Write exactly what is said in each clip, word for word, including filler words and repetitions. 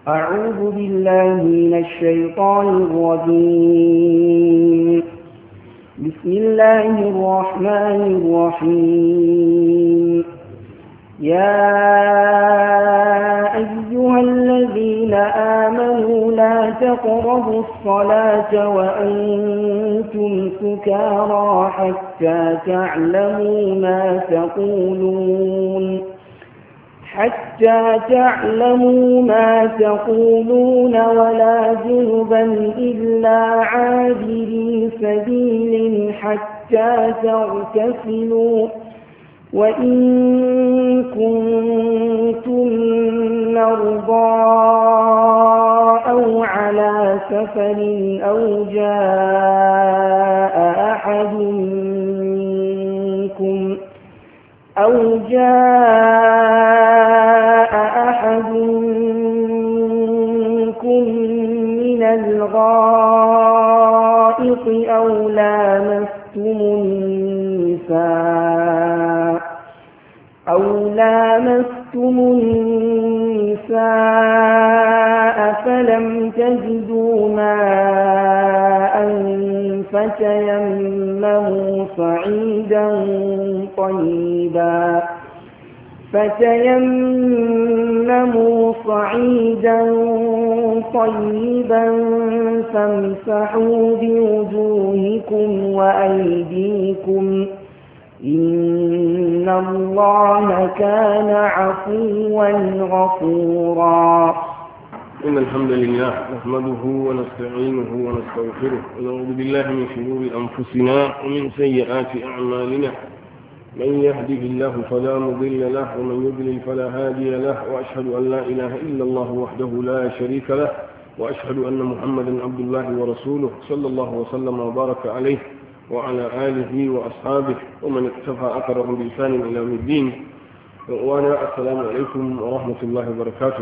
أعوذ بالله من الشيطان الرجيم. بسم الله الرحمن الرحيم. يا أيها الذين آمنوا لا تقربوا الصلاة وأنتم سكارى حتى تعلموا ما تقولون حتى تعلموا ما تقولون ولا جنبا إلا عابري سبيل حتى تغتسلوا وإن كنتم مرضى أو على سفر أو جاء أحد منكم أو جاء أحد منكم من الغائط أو لامستم النساء أو لامستم النساء فلم تجدوا ماء فتيمموا صعيدا طيبا فتيمموا صعيدا طيبا فامسحوا بوجوهكم وأيديكم إن الله كان عفوا غفورا. إن الحمد لله نحمده ونستعينه ونستغفره ونعوذ بالله من شرور أنفسنا ومن سيئات أعمالنا من يهده الله فلا مضل له ومن يضلل فلا هادي له وأشهد أن لا إله إلا الله وحده لا شريك له وأشهد أن محمدا عبد الله ورسوله صلى الله وسلم وبارك عليه وعلى آله وأصحابه ومن اقتفى أثرهم بإحسان إلى يوم الدين. وأنا السلام عليكم ورحمة الله وبركاته.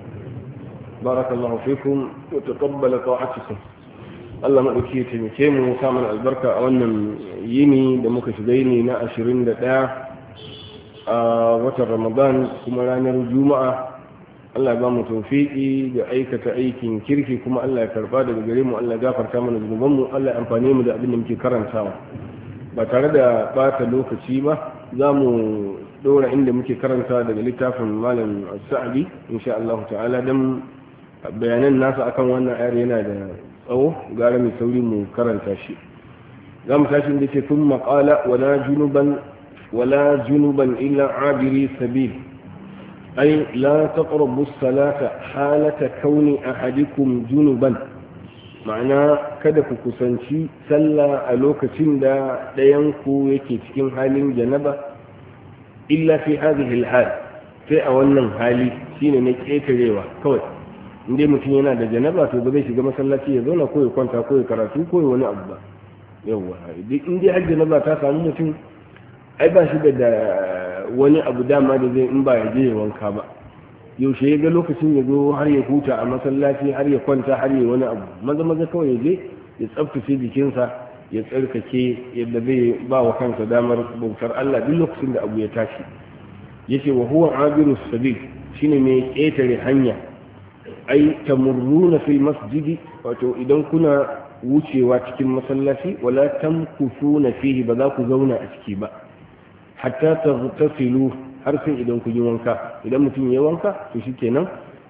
بارك الله فيكم وتقبل طاعتكم. Allah maɗauki ya taimake mu samun albarka a wannan yini da muka shiga yini na ashirin da ɗaya a watan Ramadan kuma ranar Juma'a. Allah ya ba mu tawfiki da aikata aikin kirki kuma Allah ya karba daga gare mu, Allah ya gafarta mana zunuban mu, Allah ya amfane mu da abin da muke karantawa. Ba tare da bata lokaci ba za mu ɗora inda muke karanta daga littafin Malam Sa'di insha Allah ta'ala, dan bayanan nasa akan wannan ayar yana da tsawo gara mai sauri mu karanta shi. za mu tashi inda ce sun maƙala wala junuban wala junuban illa abiri sabil ay la taqrabu salata halata kauni ahadikum junuban, ma'ana kada ku kusanci sallah a lokacin da ɗayan ku yake cikin halin janaba illa fi hadhihi alhal, sai a wannan hali shine na ƙetarewa kawai. inda mutum yana da janaba to ba zai shiga masallaci ya zauna ko ya kwanta ko ya karatu ko ya wani abu ba. yawwa in dai har janaba ta samu mutum ai ba shi da wani abu dama da zai in ba ya je ya wanka ba. yaushe ya ga lokacin ya zo har ya huta a masallaci har ya kwanta har ya wani abu, maza maza kawai ya je ya tsaftace jikinsa ya tsarkake yadda zai ba wa kansa damar bautar Allah duk lokacin da abu ya tashi. yace wa huwa abiru sabil, shine mai ƙetare hanya. ai tamurruna fil masjidi, wato idan kuna wucewa cikin masallaci wala tamkusuna fihi, ba za ku zauna a ciki ba hatta taghtasilu, har sai idan kun yi wanka. idan mutum ya wanka to shikenan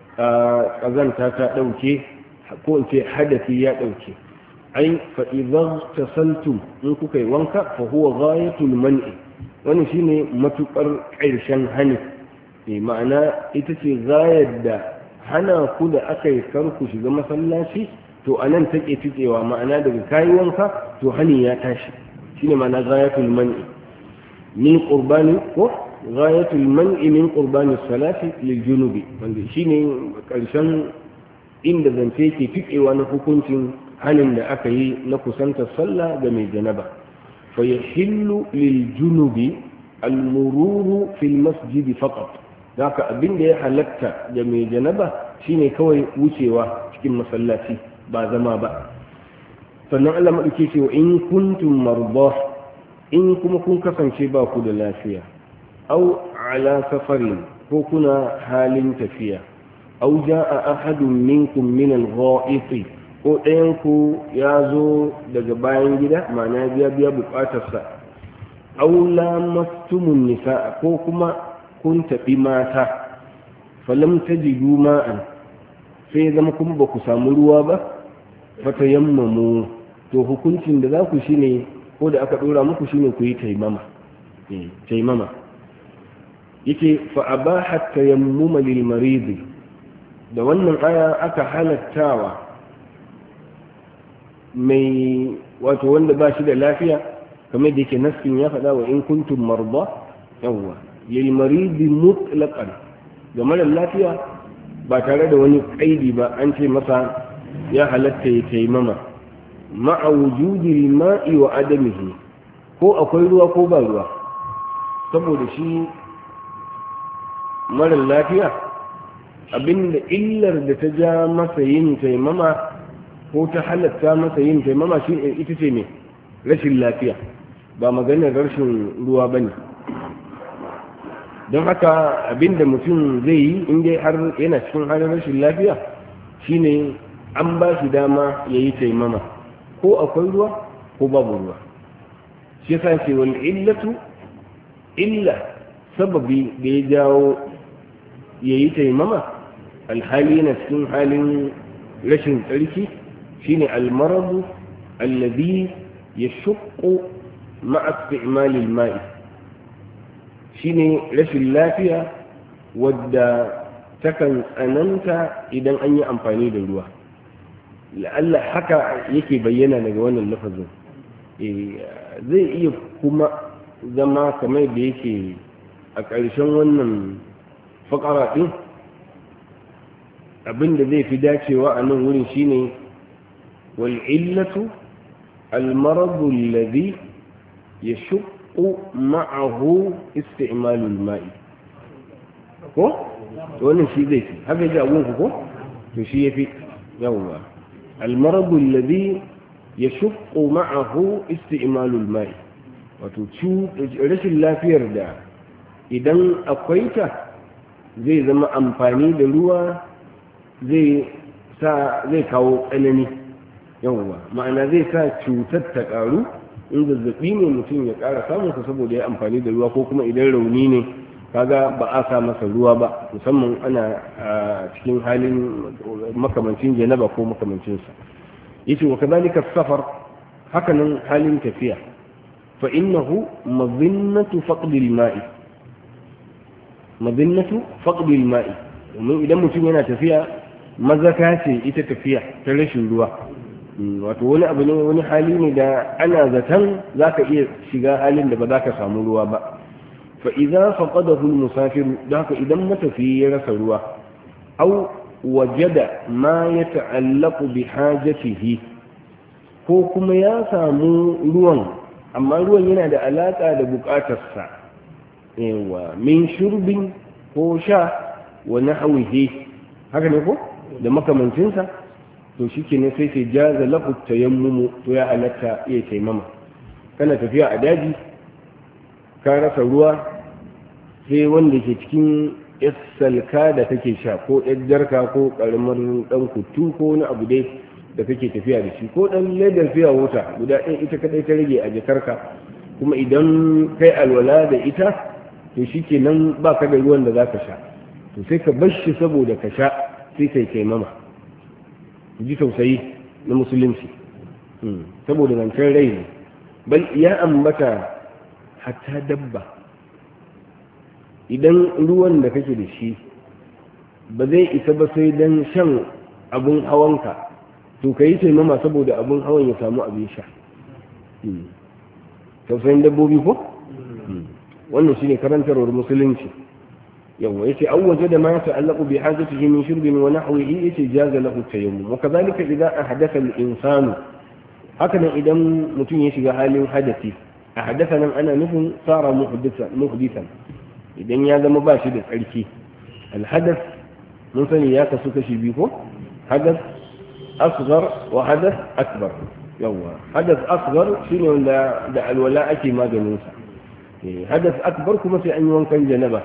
kazanta ta dauke ko in ce hadafi ya dauke. ai fa idan tasaltum, in kuka yi wanka fa huwa ghayatul man'i, wannan shine matukar ƙarshen hani. ma'ana ita ce gayar da hana ku da aka yi karku shiga masallaci to a nan take tukewa, ma'ana daga kayi wanka to hani ya tashi. shine ma'ana ghayatul man'i min qurbani ko ghayatul man'i min qurbani salati lil junubi, wanda shine karshen inda zance ke tukewa na hukuncin hanin da aka yi na kusantar sallah ga mai janaba. fa yahillu lil junubi al mururu fil masjid faqat, haka abin da ya halatta da mai janaba shine kawai wucewa cikin masallaci ba zama ba. sannan Allah madauke cewa in kuntum marda, in kuma kun kasance ba ku da lafiya, au ala safarin ko kuna halin tafiya, aw jaa ahadun minkum min al-gha'iti ko ɗayan ku ya zo daga bayan gida ma'ana biya biya bukatarsa aw lamastumun nisaa ko kuma kun taɓi mata falam tajidu ma'an sai zama kuma ba ku samu ruwa ba fatayammamu to hukuncin da za ku shine ko da aka ɗora muku shine ku yi taimama taimama yake fa abaha tayammuma lil marid da wannan aya aka halattawa mai wato wanda ba shi da lafiya kamar da yake nassin ya faɗa wa in kuntum marda yawwa lil marid mutlaqan ga mara lafiya ba tare da wani kaidi ba an ce masa ya halatta ya taimama ma'a wujudi ma'i wa adamihi ko akwai ruwa ko ba ruwa saboda shi mara lafiya abinda illar da ta ja masa yin taimama ko ta halatta masa yin taimama shi ita ce ne rashin lafiya ba maganar rashin ruwa ba ne don haka abinda mutum zai yi inda har yana cikin halin rashin lafiya shine an ba shi dama ya yi taimama ko akwai ruwa ko babu ruwa shi yasa ce wal illatu illa sababi da ya jawo ya yi taimama alhali yana cikin halin rashin tsarki shine almaradu alladhi yashuqqu ma'a isti'mal al-ma'i shine rashin lafiya wadda takan tsananta idan an yi amfani da ruwa la'alla haka yake bayyana daga wannan lafazin zai iya kuma zama kamar da yake a ƙarshen wannan faƙara ɗin abinda zai fi dacewa a nan wurin shine wal illatu almaradu alladhi yashuqqu ma'ahu isti'malul ma'i ko wannan shi zai fi haka ji abun ku ko to shi yafi yawwa almaradu alladhi yashuqqu ma'ahu isti'malul ma'i wato rashin lafiyar da idan akwai ta zai zama amfani da ruwa zai sa zai kawo tsanani yawwa ma'ana zai sa cutar ta karu in zazzabi ne mutum ya kara samun sa saboda ya amfani da ruwa ko kuma idan rauni ne kaga ba a sa masa ruwa ba musamman ana cikin halin makamancin janaba ko makamancin sa yace wa kadhalika safar hakanan halin tafiya fa innahu madhinnatu faqd al-ma'i madhinnatu faqd al-ma'i domin idan mutum yana tafiya mazaka ce ita tafiya ta rashin ruwa wato wani abu ne wani hali ne da ana zaton zaka iya shiga halin da ba za ka samu ruwa ba fa idza faqadahu al-musafir daka idan matafi ya rasa ruwa aw wajada ma yata'allaqu bi hajatihi ko kuma ya samu ruwan amma ruwan yana da alaka da bukatarsa yawa min shurbin ko sha wa nahwihi haka ne ko da makamancinsa to shikenan sai sai jaza lahu tayammum to ya halatta iya taimama kana tafiya a daji ka rasa ruwa sai wanda ke cikin salka da kake sha ko jarka ko karamar dan kutu ko wani abu dai da kake tafiya da shi ko dan ledar fiya wuta guda ɗaya ita kadai ta rage a jakarka kuma idan kai alwala da ita to shikenan ba ka da ruwan da zaka sha to sai ka bar shi saboda ka sha sai kai taimama ji tausayi na musulunci saboda zancen rai ne bal ya ambata hatta dabba idan ruwan da kake da shi ba zai isa ba sai dan shan abun hawanka to ka yi taimama saboda abun hawan ya samu abin sha tausayin dabbobi ko wannan shine karantarwar musulunci yawa yace an waje da ma ta'allaqu bi hajatihi min shurbin wa nahwihi yace jaza lahu tayammum wa kadhalika idza ahdatha al-insanu haka nan idan mutum ya shiga halin hadasi a hadasa nan ana nufin tsara muhdisan idan ya zama ba shi da tsarki alhadas mun sani ya kasu kashi biyu ko hadas asghar wa hadas akbar yawa hadas asghar shine wanda da alwala ake maganin sa hadas akbar kuma sai an yi wankan janaba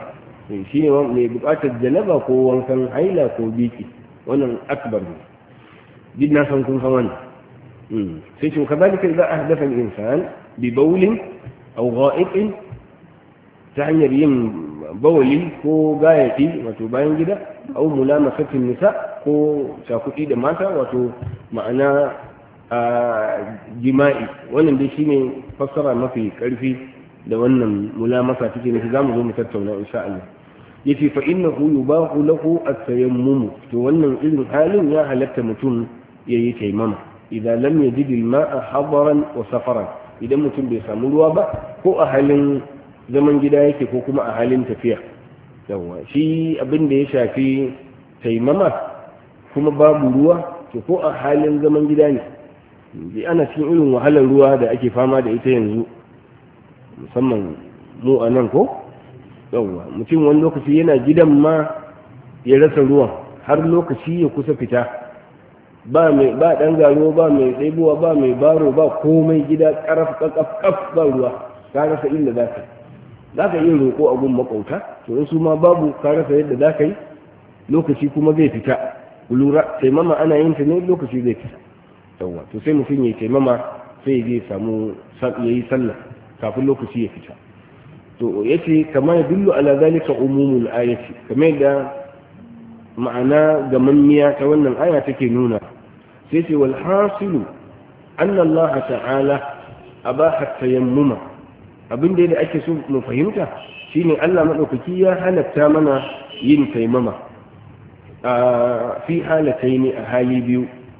shi ne mai bukatar janaba ko wankan haila ko biki wannan akbar ne duk na san kun san wannan sai ce kazalika idza ahdatha al-insan bi bawlin aw gha'iqin ta hanyar yin bawali ko gayati wato bayan gida aw mulamasatin nisa ko cakuɗi da mata wato ma'ana a jima'i wannan dai shine fassara mafi karfi da wannan mulamasa take nufi zamu zo mu tattauna insha Allah yace fa innahu yubahu lahu at-tayammum to wannan irin halin ya halatta mutum yayi taimama idan lam yajid al-ma'a hadaran wa safaran idan mutum bai samu ruwa ba ko a halin zaman gida yake ko kuma a halin tafiya yawa shi abin da ya shafi taimama kuma babu ruwa to ko a halin zaman gida ne bi ana cikin irin wahalar ruwa da ake fama da ita yanzu musamman mu a nan ko yawa mutum wani lokaci yana gidan ma ya rasa ruwan har lokaci ya kusa fita ba mai ba dan garo ba mai ɗaibuwa ba mai baro ba komai gida karaf kakaf kaf ba ruwa ka rasa inda za ka za ka iya roƙo a gun makauta to in su ma babu ka rasa yadda za ka yi lokaci kuma zai fita lura taimama ana yin ta ne lokaci zai fita yawa to sai mutum ya taimama sai ya samu ya yi sallah kafin lokaci ya fita to yace kama yadullu ala zalika umumul ayati kamar da ma'ana gamammiya ta wannan aya take nuna sai ce wal hasilu anna Allah ta'ala abaha tayammuma abin da ake so mu fahimta shine Allah madaukaki ya halatta mana yin taimama a fi halataini a hali biyu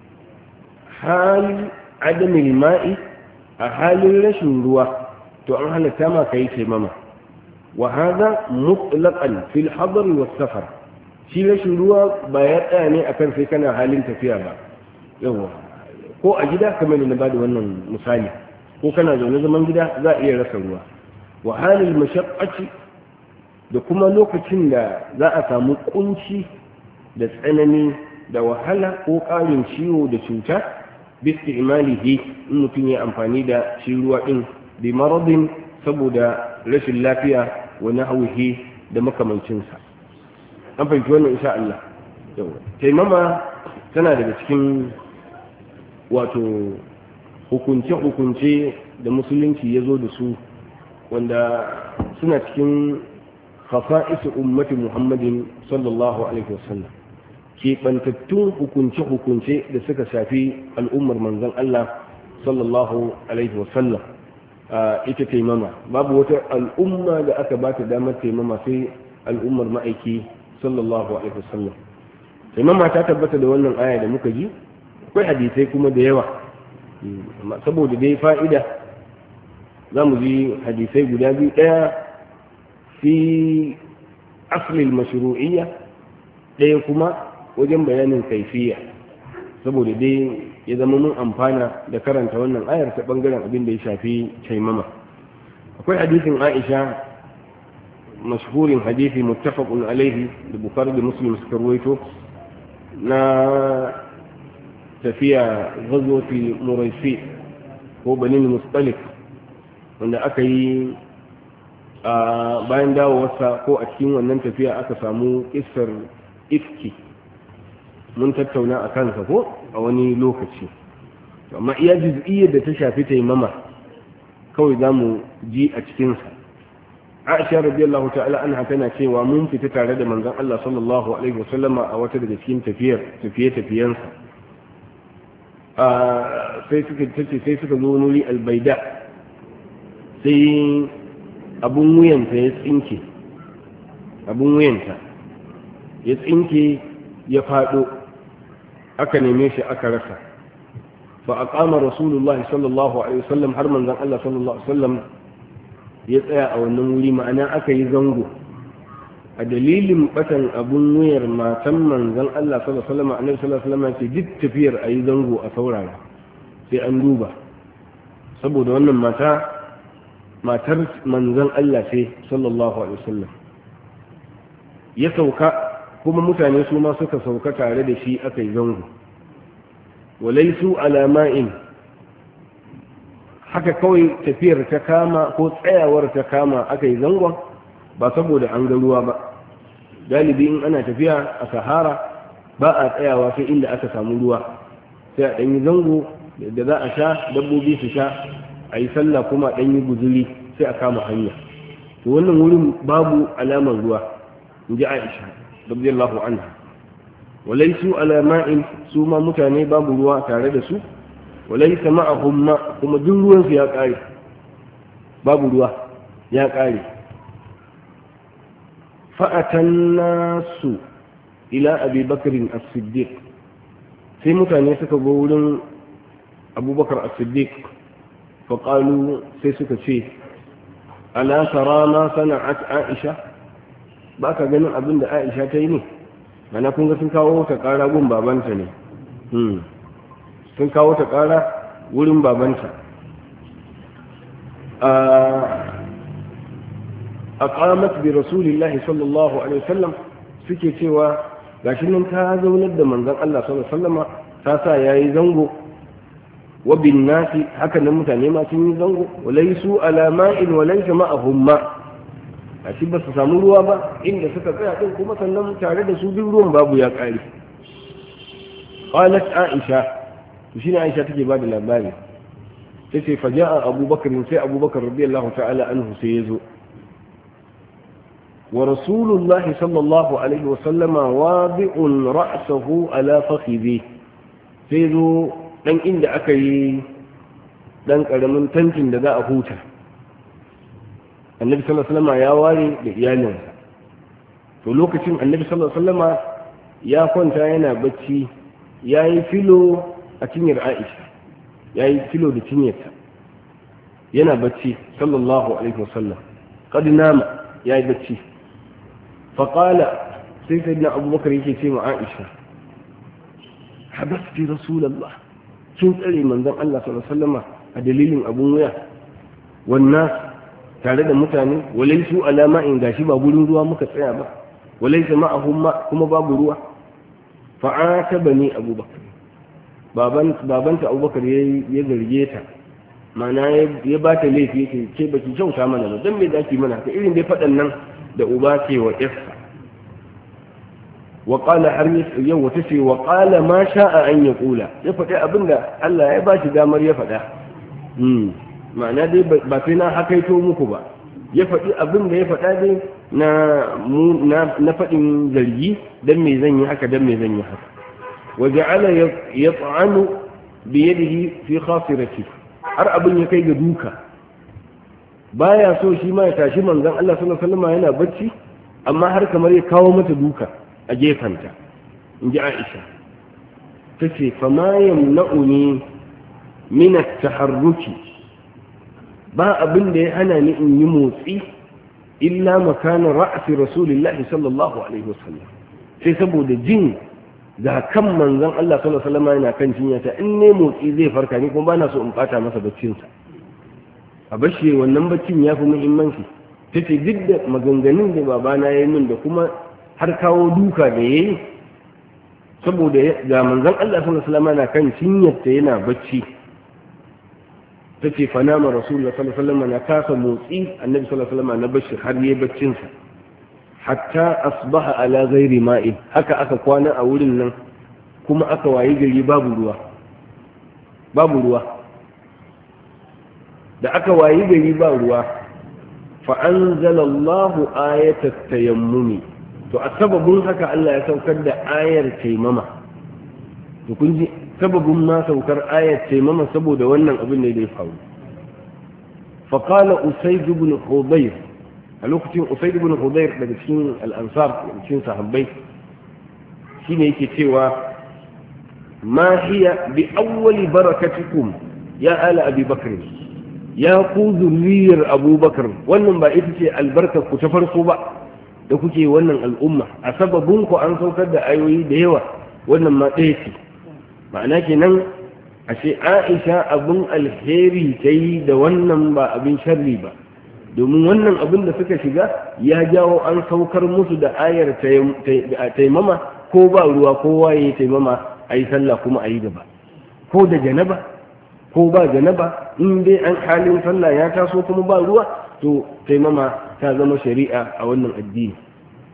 hali adamil ma'i a halin rashin ruwa to an halatta ma kai taimama wa hada mutlaqan fil hadar was safar shi rashin ruwa ba ya tsaya ne akan sai kana halin tafiya ba yawa ko a gida kamar da na bada wannan misali ko kana zaune zaman gida za a iya rasa ruwa wa halil mashaqqati da kuma lokacin da za a samu kunci da tsanani da wahala ko ƙarin ciwo da cuta bisti imalihi in mutum ya amfani da shi ruwa din bi maradin saboda rashin lafiya wa nahwihi da makamancinsa an fahimci wannan insha Allah yawa taimama tana daga cikin wato hukunce-hukunce da musulunci ya zo da su wanda suna cikin khasa'isu ummati muhammadin sallallahu alaihi wasallam keɓantattun hukunce-hukunce da suka shafi al'ummar manzon Allah sallallahu alaihi wasallam ita taimama babu wata al'umma da aka ba ta damar taimama sai al'ummar ma'aiki sallallahu alaihi wasallam taimama ta tabbata da wannan aya da muka ji akwai hadisai kuma da yawa saboda dai fa'ida za mu ji hadisai guda biyu ɗaya fi asalin mashru'iyya ɗaya kuma wajen bayanin kaifiya saboda dai ya zama mun amfana da karanta wannan ayar ta bangaren abin da ya shafi taimama akwai hadisin Aisha mashhurin hadisi muttafaqun alaihi da Bukhari da Muslim suka ruwaito na tafiya ghazwati Muraisi ko Bani Mustalik wanda aka yi a bayan dawowarsa ko a cikin wannan tafiya aka samu kissar ifki mun tattauna a kansa ko a wani lokaci amma iya juz'iyyar da ta shafi taimama kawai za mu ji a cikinsa aisha radiyallahu ta'ala anha tana cewa mun fita tare da manzon Allah sallallahu alaihi wasallama a wata daga cikin tafiyar tafiye tafiyansa a sai suka tace sai suka zo nuri albaida sai abun wuyanta ya tsinke abun wuyanta ya tsinke ya fado aka neme shi aka rasa fa aqama rasulullahi sallallahu alaihi wasallam har manzon Allah sallallahu alaihi wasallam ya tsaya a wannan wuri ma'ana aka yi zango a dalilin batan abun wuyar matan manzon Allah sallallahu alaihi wasallam annabi sallallahu alaihi wasallam ce duk tafiyar ayi zango a saurara sai an duba saboda wannan mata matar manzon Allah ce sallallahu alaihi wasallam ya sauka kuma mutane su ma suka sauka tare da shi aka yi zango walaisu alama'in haka kawai tafiyar ta kama ko tsayawar ta kama aka yi zangon ba saboda an ga ruwa ba galibi in ana tafiya a sahara ba a tsayawa sai inda aka samu ruwa, sai a ɗanyi zango da za a sha dabbobi su sha, a yi sallah kuma a ɗanyi guzuri sai a kama hanya. to wannan wurin babu alamar ruwa, in ji Aisha radiyallahu anha. walaisu alama'in, su ma mutane babu ruwa tare da su, walaisa ma'ahum ma, kuma duk ruwansu ya ƙare, babu ruwa ya ƙare. fa'atan nasu ila abi bakarin as-siddiq, sai mutane suka go wurin abubakar as-siddiq faƙalu sai suka ce ala tara ma sana'at aisha, ba ka ganin abin da aisha ta yi ne? mana kun ga sun kawo ta ƙara gun babanta ne, sun kawo ta ƙara wurin babanta. a ƙamat bi rasulillahi sallallahu alaihi wasallam, suke cewa gashi nan ta zaunar da manzon Allah sallallahu alaihi wasallama, ta sa yayi zango, wa bin nasi, haka nan mutane ma sun yi zango, walaisu ala ma'in walaysa ma'ahum ma, gashi ba su samu ruwa ba inda suka tsaya din, kuma sannan tare da su duk ruwan babu ya kare. qalat aisha, to shine aisha take ba da labari, tace fa ja'a abubakar, sai abubakar radiyallahu ta'ala anhu sai yazo, wa rasulullahi sallallahu alaihi wa sallama wadi'un ra'sahu ala fakhidhi, sai zo dan inda aka yi dan karamin tantin da za a huta. annabi sallallahu alaihi wasallam ya ware da iyalinsa, to lokacin annabi sallallahu alaihi wasallam ya kwanta yana bacci, yayi filo a cinyar Aisha, yayi filo da cinyarta yana bacci sallallahu alaihi wasallam, qad nama, yayi bacci. fa qala, sai sayyidina abubakar yake ce ma Aisha, habasti rasulullah, kin tsare manzon Allah sallallahu alaihi wasallam a dalilin abun wuya, wannan tare da mutane, walaisu alama in gashi ba gurin ruwa muka tsaya ba, walaisa ma'ahum ma, kuma babu ruwa. fa'atabani abubakar, baban babanta abubakar ya zarge ta, mana ya ba ta laifi, yake ce baki kyauta mana ba, dan me zaki mana ka irin dai fadan nan da uba ce wa yarsa. wa qala har yau wata ce wa qala ma sha'a an yaqula, ya faɗi abinda Allah ya ba shi damar ya faɗa. ma'ana dai ba sai na hakaito muku ba, ya faɗi abin da ya faɗa dai na na faɗin zargi, dan me zan yi haka, dan me zan yi haka. wa ja'ala yat'anu bi yadihi fi khasirati, har abin ya kai ga duka, baya so shi ma ya tashi manzon Allah sallallahu alaihi wasallam yana bacci, amma har kamar ya kawo mata duka a gefanta. in ji Aisha tace fa ma yamna'uni min at-taharruki, ba abin da ya hana ni in yi motsi illa makanin ra'asi rasulillahi sallallahu alaihi wasallam, sai saboda jin ga kan manzon Allah sallallahu alaihi wasallam yana kan jinyata, in ne motsi zai farka ni kuma bana so in fata masa baccinsa, a bashi wannan baccin ya fi muhimmanci. tace duk da maganganun da babana ya yi min da kuma har kawo duka da yayi, saboda ga manzon Allah sallallahu alaihi wasallam yana kan jinyarta yana bacci, tace fa nama rasulullah sallallahu alaihi wasallam na kasa motsi, annabi sallallahu alaihi wasallam na bashi har yayi baccin sa, hatta asbaha ala ghairi ma'in, haka aka kwana a wurin nan, kuma aka wayi gari babu ruwa, babu ruwa. da aka wayi gari ba ruwa, fa anzala Allahu ayatat tayammumi, to a sababin haka Allah ya saukar da ayar taimama. to kun ji sababin ma saukar ayat taimama saboda wannan abin ne da ya faru. faƙala usaid ibn hudayr, a lokacin usaid ibn hudayr daga cikin al'ansar cikin sahabbai shine yake cewa ma hiya bi awwali barakatikum ya ala abi bakr, ya ku zurriyar abubakar, wannan ba ita ce albarkar ku ta farko ba da kuke wannan al'umma, a sababin ku an saukar da ayoyi da yawa, wannan ma ɗaya ce. ma'ana kenan ashe Aisha abin alheri ta yi da wannan ba abin sharri ba, domin wannan abin da suka shiga ya jawo an saukar musu da ayar taimama, ko ba ruwa kowa ya yi taimama a yi sallah kuma a yi gaba, ko da janaba ko ba janaba, in dai an halin sallah ya taso kuma ba ruwa, to taimama ta zama shari'a a wannan addini.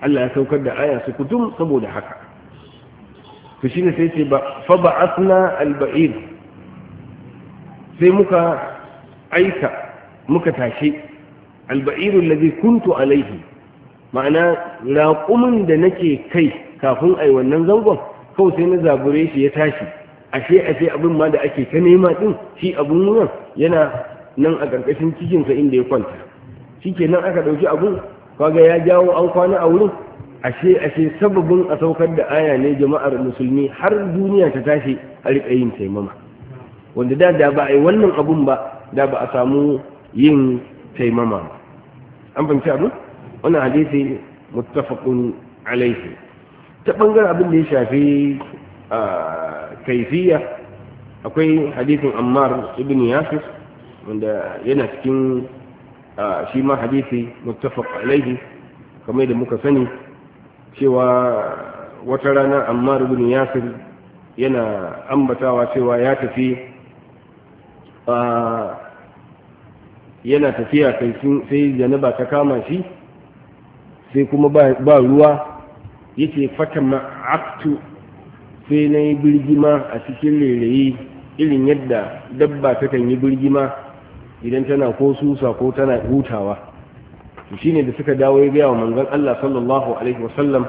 Allah ya saukar da aya su kutum saboda haka. to shine sai ce ba fa ba'athna al-ba'ir, sai muka aika muka tashi al-ba'ir alladhi kuntu alayhi, ma'ana raƙumin da nake kai kafin ai wannan zangon kawai sai na zabure shi ya tashi, ashe ashe abin ma da ake ta nema din shi abun nan yana nan a ƙarƙashin cikinsa inda ya kwanta, shikenan aka ɗauki abun kaga ya jawo an kwana a wurin. ashe ashe sababin a saukar da aya ne jama'ar musulmi har duniya ta tashi a riƙa yin taimama, wanda da da ba a yi wannan abun ba da ba a samu yin taimama ba. an fahimci abin wannan hadisi muttafaqun alaihi. ta bangaren abin da ya shafi kaifiya akwai hadisin Ammar ibn Yasir wanda yana cikin shi ma hadisi muttafaq alaihi, kamar da muka sani cewa wata rana Ammar ibn Yasir yana ambatawa cewa ya tafi yana tafiya kai sai janaba ta kama shi, sai kuma ba ruwa, yace fatama aktu, sai na yi birgima a cikin rairayi irin yadda dabba ta kan yi birgima idan tana ko susa ko tana hutawa. to shine da suka dawo ya gaya wa manzon Allah sallallahu alaihi wasallam,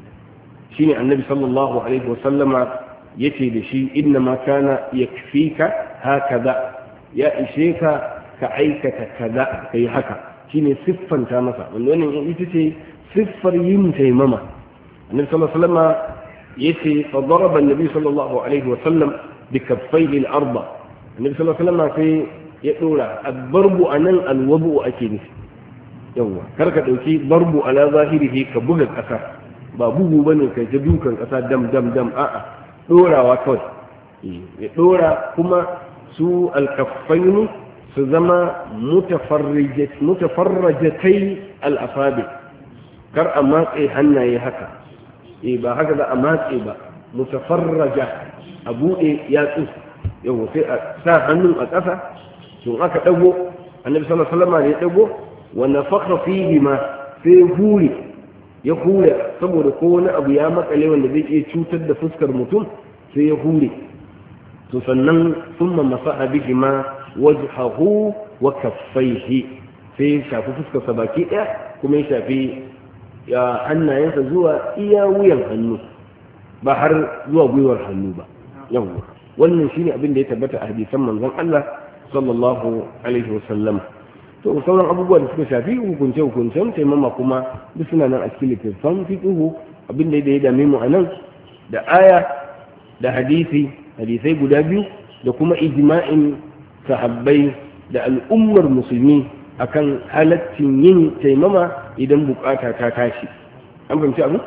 shine annabi sallallahu alaihi wasallama yace da shi inna ma kana yakfika hakaza, ya ishe ka ka aikata kaza kai haka, shine siffanta masa wanda wannan ita ce siffar yin taimama. annabi sallallahu alaihi wasallama yace fa daraba annabi sallallahu alaihi wasallam bi kaffayhi al-ardh, annabi sallallahu alaihi wasallama sai ya dora ad-darbu anan al-wudu ake nufi. yawa kar ka dauki darbu ala zahirihi ka buga kasa, ba bugu bane kai ta dukan kasa dam dam dam, a'a dorawa kawai ya dora. kuma su al-kaffayn su zama mutafarrijat mutafarrajatai al-asabi, kar a matse hannaye haka, eh ba haka za a matse ba, mutafarraja a buɗe yatsu. yau sai a sa hannun a ƙasa, tun aka ɗago annabi sallallahu alaihi wasallam ya ɗago wa nafakha fihi ma, sai huri ya hura saboda ko wani abu ya makale wanda zai iya cutar da fuskar mutum, sai ya hure. to sannan thumma masaha bihi ma wajhahu wa kaffaihi, sai ya shafi fuskarsa baki ɗaya kuma ya shafi ya hannayensa zuwa iya wuyan hannu, ba har zuwa gwiwar hannu ba. yawwa wannan shine abin da ya tabbata a hadisan manzon Allah sallallahu alaihi wasallam. to sauran abubuwa da suka shafi hukunce hukuncen taimama kuma duk suna nan a cikin littattafan fiqhu. abin da ya dame mu anan da aya da hadisi, hadisai guda biyu da kuma ijma'in sahabbai da al'ummar musulmi akan halaccin yin taimama idan bukata ta tashi. an fahimci abu?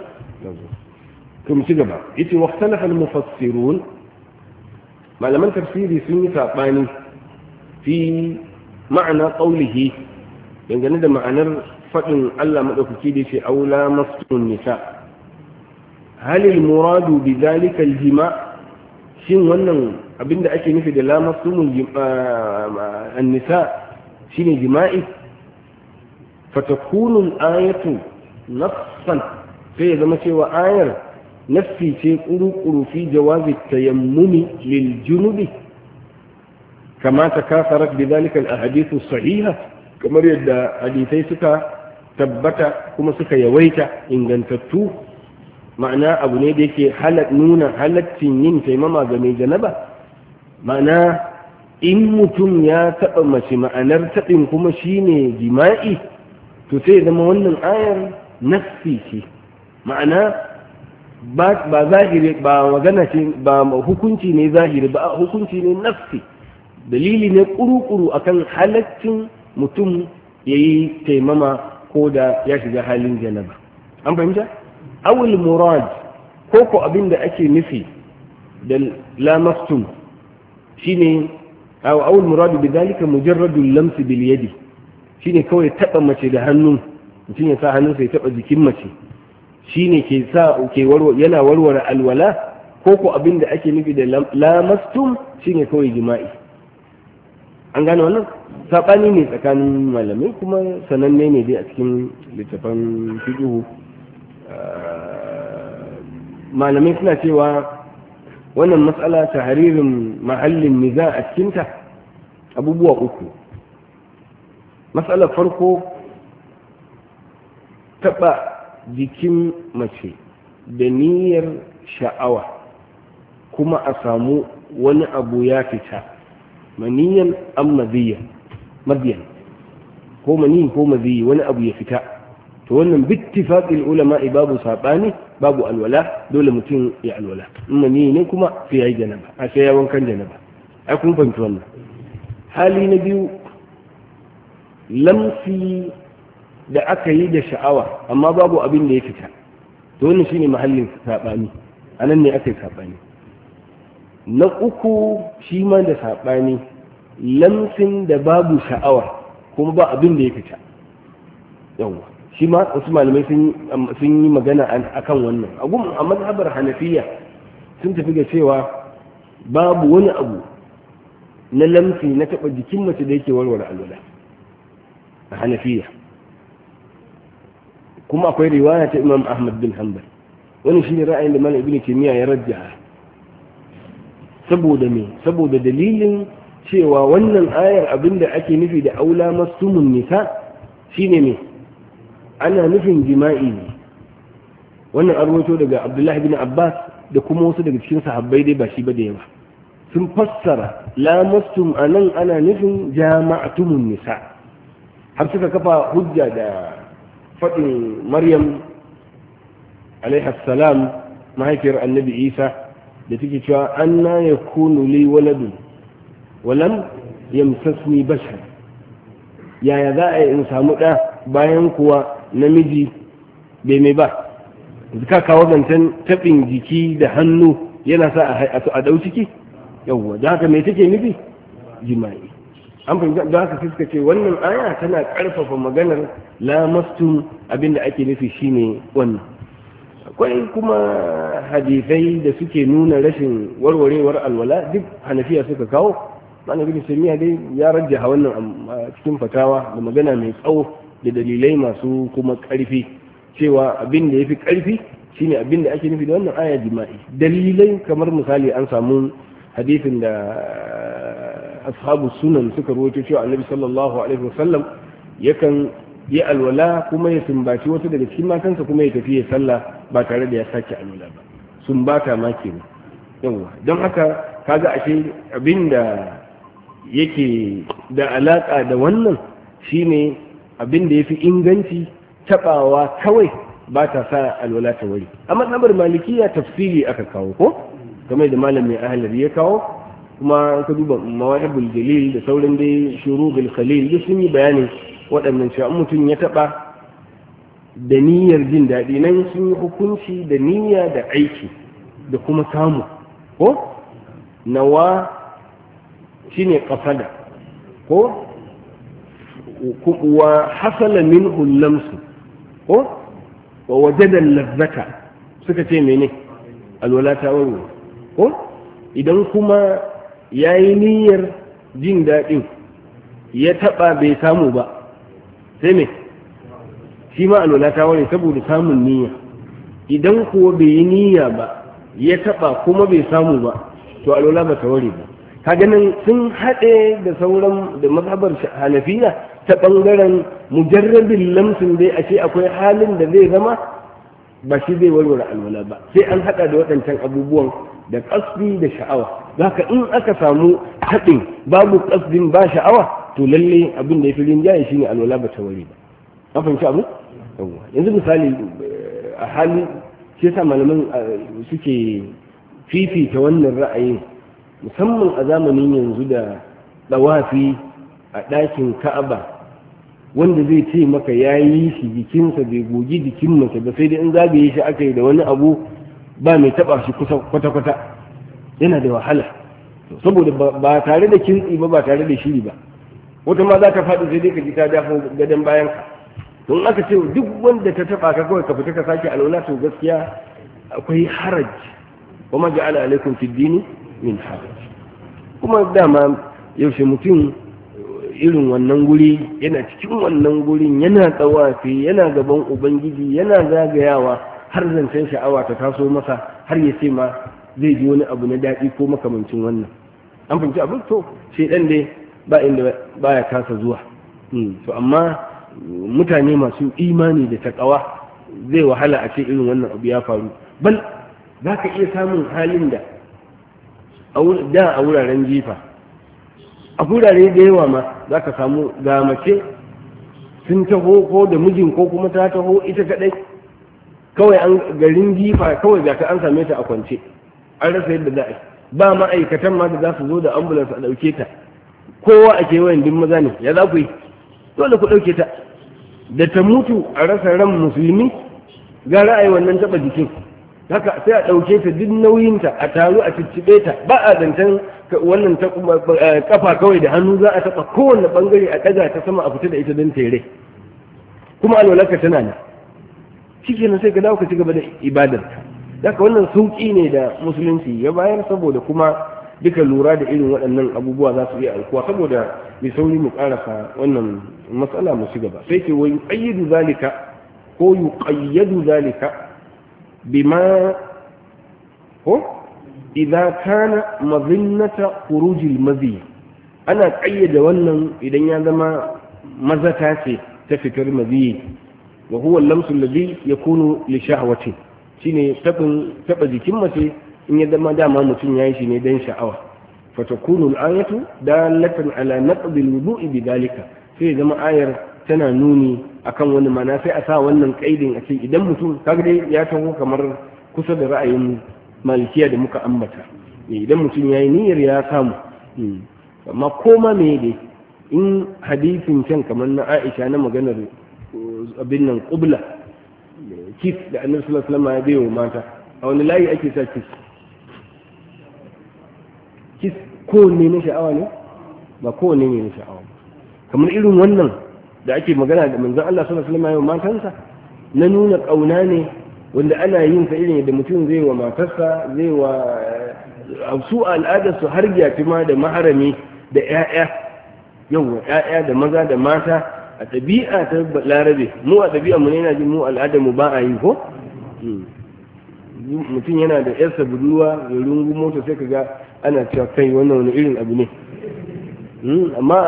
to mu ci gaba. yace waqtalafa al-mufassirun, malaman tafsiri sun yi sabani fi ma'ana qawlihi, dangane da ma'anar fadin Allah madaukaki da yake aula mastun nisa. hal al-muradu bi dhalika al-jima', shin wannan abinda ake nufi da la mastun an-nisa shine jima'i? fatakunu ayatu nafsan, sai ya zama cewa ayar nafsi ce kuru-kuru fi jawazi tayammumi lil junubi, kama takasarat bi dhalika al ahadith sahiha, kamar yadda hadisai suka tabbata kuma suka yawaita ingantattu. ma'ana abu ne da yake halat nuna halaccin yin taimama ga mai janaba. ma'ana in mutum ya taɓa mace, ma'anar taɓin kuma shine jima'i, to sai zama wannan ayar nafsi ce. ma'ana ba zahiri, ba magana ce, ba hukunci ne zahiri ba, hukunci ne nafsi. dalili ne kuru-kuru akan halaccin mutum ya yi taimama ko da ya shiga halin janaba. an fahimta? awul murad ko ko abin da ake nufi da lamastum shine aw awul murad bi dalika mujarradul lams bil yadi, shine kawai taba mace da hannu, mutum ya sa hannunsa ya taba jikin mace, shine ke sa ke warware yana warware alwala, ko ko abin da ake nufi da lamastum shine kawai jima'i. an gane wannan sabani ne tsakanin malamai kuma sananne ne dai a cikin littafan fiqh. malamai suna cewa wannan matsala ta haririn mahallin niza a cikinta abubuwa uku. Matsalar farko, taɓa jikin mace da niyyar sha'awa kuma a samu wani abu ya fita, maniyan an maziyan maziyan ko maniyin ko maziyi wani abu ya fita, to wannan bittifaqil ulama babu sabani babu alwala, dole mutum ya alwala. in maniyi ne kuma sai yayi janaba, a sai ya wankan janaba. ai kun fahimci wannan. Hali na biyu, lamsi da aka yi da sha'awa amma babu abin da ya fita, to wannan shine mahallin sabani, anan ne aka yi sabani. Na uku shi ma da sabani, lamsin da babu sha'awa kuma ba abin da ya fita, yawa shi ma wasu malamai sun yi magana akan wannan. a mazhabar hanafiya sun tafi ga cewa babu wani abu na lamsi na taɓa jikin mace da yake warware alwala a hanafiya, kuma akwai riwaya ta imam ahmad bin hanbal. wani shine ra'ayin da malam ibnu taymiya ya rajjaha. saboda me saboda dalilin cewa wannan ayar abinda ake nufi da aula masumun nisa shine me ana nufin jima'i ne. wannan arwato daga abdullahi bin abbas da kuma wasu daga cikin sahabbai, dai ba shi ba da yawa, sun fassara lamastum anan ana nufin jama'atumun nisa, har suka kafa hujja da faɗin maryam alaiha salam mahaifiyar annabi isa da take cewa anna yakunu li waladun walam yamsasni bashar, yaya za a yi in samu ɗa bayan kuwa namiji bai mai ba. ka kawo zancen taɓin jiki da hannu yana sa a ɗau ciki, yawwa da haka mai take nufi jima'i. an fahimta da haka suka ce wannan aya tana ƙarfafa maganar lamastum, abinda ake nufi shine wannan. akwai kuma hadisai da suke nuna rashin warwarewar alwala, duk hanafiya suka kawo. ma'ana bin samiya dai ya rajjaha wannan cikin fatawa da magana mai tsawo da dalilai masu kuma ƙarfi, cewa abin da ya fi ƙarfi shine abin da ake nufi da wannan aya jima'i. dalilai kamar misali an samu hadisin da ashabu sunan suka rawaito cewa annabi sallallahu alaihi wasallam yakan yi alwala kuma ya sumbaci wata daga cikin matansa kuma ya tafi ya sallah ba tare da ya sake alwala ba. sumbata ma kenan, yawa. don haka kaga ashe abinda yake da alaka da wannan shine abin da yafi inganci, tabawa kawai ba ta sa alwala ta wari. a mazhabar malikiya tafsiri aka kawo ko kamar da malam mai ahlari ya kawo, kuma ka duba mawahibul jalil da sauran dai shurubul khalil duk sun yi bayanin waɗannan cewa mutum ya taɓa da niyyar jin daɗi, nan sun yi hukunci da niyya da aiki da kuma samu ko nawa shine qasada ko wa hasala minhu lamsu ko wa wajada lazzata, suka ce mene alwala ta wani ko idan kuma yayi niyyar jin daɗin ya taɓa bai samu ba sai me shi ma alwala ta wani saboda samun niyya. idan kuwa bai yi niyya ba ya taɓa kuma bai samu ba to alwala ba ta wari ba. ka ganin sun haɗe da sauran da mazhabar hanafiya ta ɓangaren mujarrabin lamsin dai ashe akwai halin da zai zama ba shi zai warware alwala ba, sai an haɗa da waɗancan abubuwan da ƙasdi da sha'awa. haka in aka samu haɗin babu ƙasdin ba sha'awa to lalle abin da ya fi rinjaye shine alwala ba ta wari ba. an fahimci abu yanzu misali a hali shi yasa malaman suke fifita wannan ra'ayin musamman a zamanin yanzu da ɗawafi a ɗakin ka'aba, wanda zai ce maka ya yi shi jikinsa bai gogi jikin mace ba, sai dai in zagaye shi aka yi da wani abu ba mai taɓa shi kusa kwata-kwata, yana da wahala saboda ba tare da kintsi ba ba tare da shiri ba. wata ma za ta faɗi sai dai ka ji ta dafa gadon bayan ka. don aka ce duk wanda ta taɓa ka kawai ka fita ka sake alwala, to gaskiya akwai haraj, wa ma ja'ala alaikum fid dini min haraj. kuma dama yaushe mutum irin wannan guri yana cikin wannan gurin yana tsawafi yana gaban ubangiji yana zagayawa har zancen sha'awa ta taso masa har ya ce ma zai ji wani abu na daɗi ko makamancin wannan. An fahimci abin to shaidan dai ba inda baya kasa zuwa. To amma mutane masu imani da takawa zai wahala a ce irin wannan abu ya faru. Bal za ka iya samun halin da da a wuraren jifa, a wurare da yawa ma za ka samu ga mace sun taho ko da mijin ko kuma ta taho ita kadai, kawai an garin jifa kawai ga ta an same ta a kwance, an rasa yadda za a yi, ba ma'aikatan ma da za su zo da ambulance a ɗauke ta, kowa a kewayen din maza ne, ya za ku yi dole ku ɗauke ta, da ta mutu a rasa ran musulmi ga ra'ayi wannan taɓa jikin, haka sai a ɗauke ta duk nauyinta a taru a cicciɓe ta, ba a zancen wannan kafa kawai da hannu za a taɓa kowane ɓangare a ɗaga ta sama a fita da ita don tere, kuma alwalarka tana ne shi kenan sai ka dawo ka ci gaba da ibadarka. Haka wannan sauƙi ne da musulunci ya bayar, saboda kuma duka lura da irin waɗannan abubuwa za su iya alkuwa, saboda mai sauri mu ƙarasa wannan matsala mu ci gaba. Sai ce wa yuqayyidu zalika ko yuqayyadu zalika bima ko idza kana mazinnata khurujil mazi, ana ƙayyade wannan idan ya zama mazata ce ta fitar mazi, wa huwa al-lamsu alladhi yakunu li shahwatin, shine tabin taba jikin mace in ya zama dama mutum yayi shi ne dan sha'awa, fa takunu al-ayatu dalatan ala naqd al-wudu'i bidalika, sai zama ayar tana nuni akan wani mana, sai a sa wannan kaidin a ce idan mutum kaga dai ya taho kamar kusa da ra'ayin malikiya da muka ambata, idan mutum yayi niyyar ya samu, amma koma me dai in hadisin can kamar na Aisha na maganar abin nan qubla kis da Annabi sallallahu alaihi wasallam ya bayo mata, a wani layi ake sa kis kis kowanne na sha'awa ne ba kowanne ne na sha'awa ba, kamar irin wannan da ake magana da manzon Allah sallallahu alaihi wasallam ya matansa na nuna kauna ne wanda ana yin sa irin yadda mutum zai wa matarsa, zai wa su al'adar su har ma da maharami da ƴaƴa, yau ƴaƴa da maza da mata a ɗabi'a ta larabe, mu a ɗabi'a mu ne yana jin mu al'adar mu ba a yi ko mutum yana da yarsa budurwa ya rungu mota sai kaga ana cewa kai wannan wani irin abu ne, amma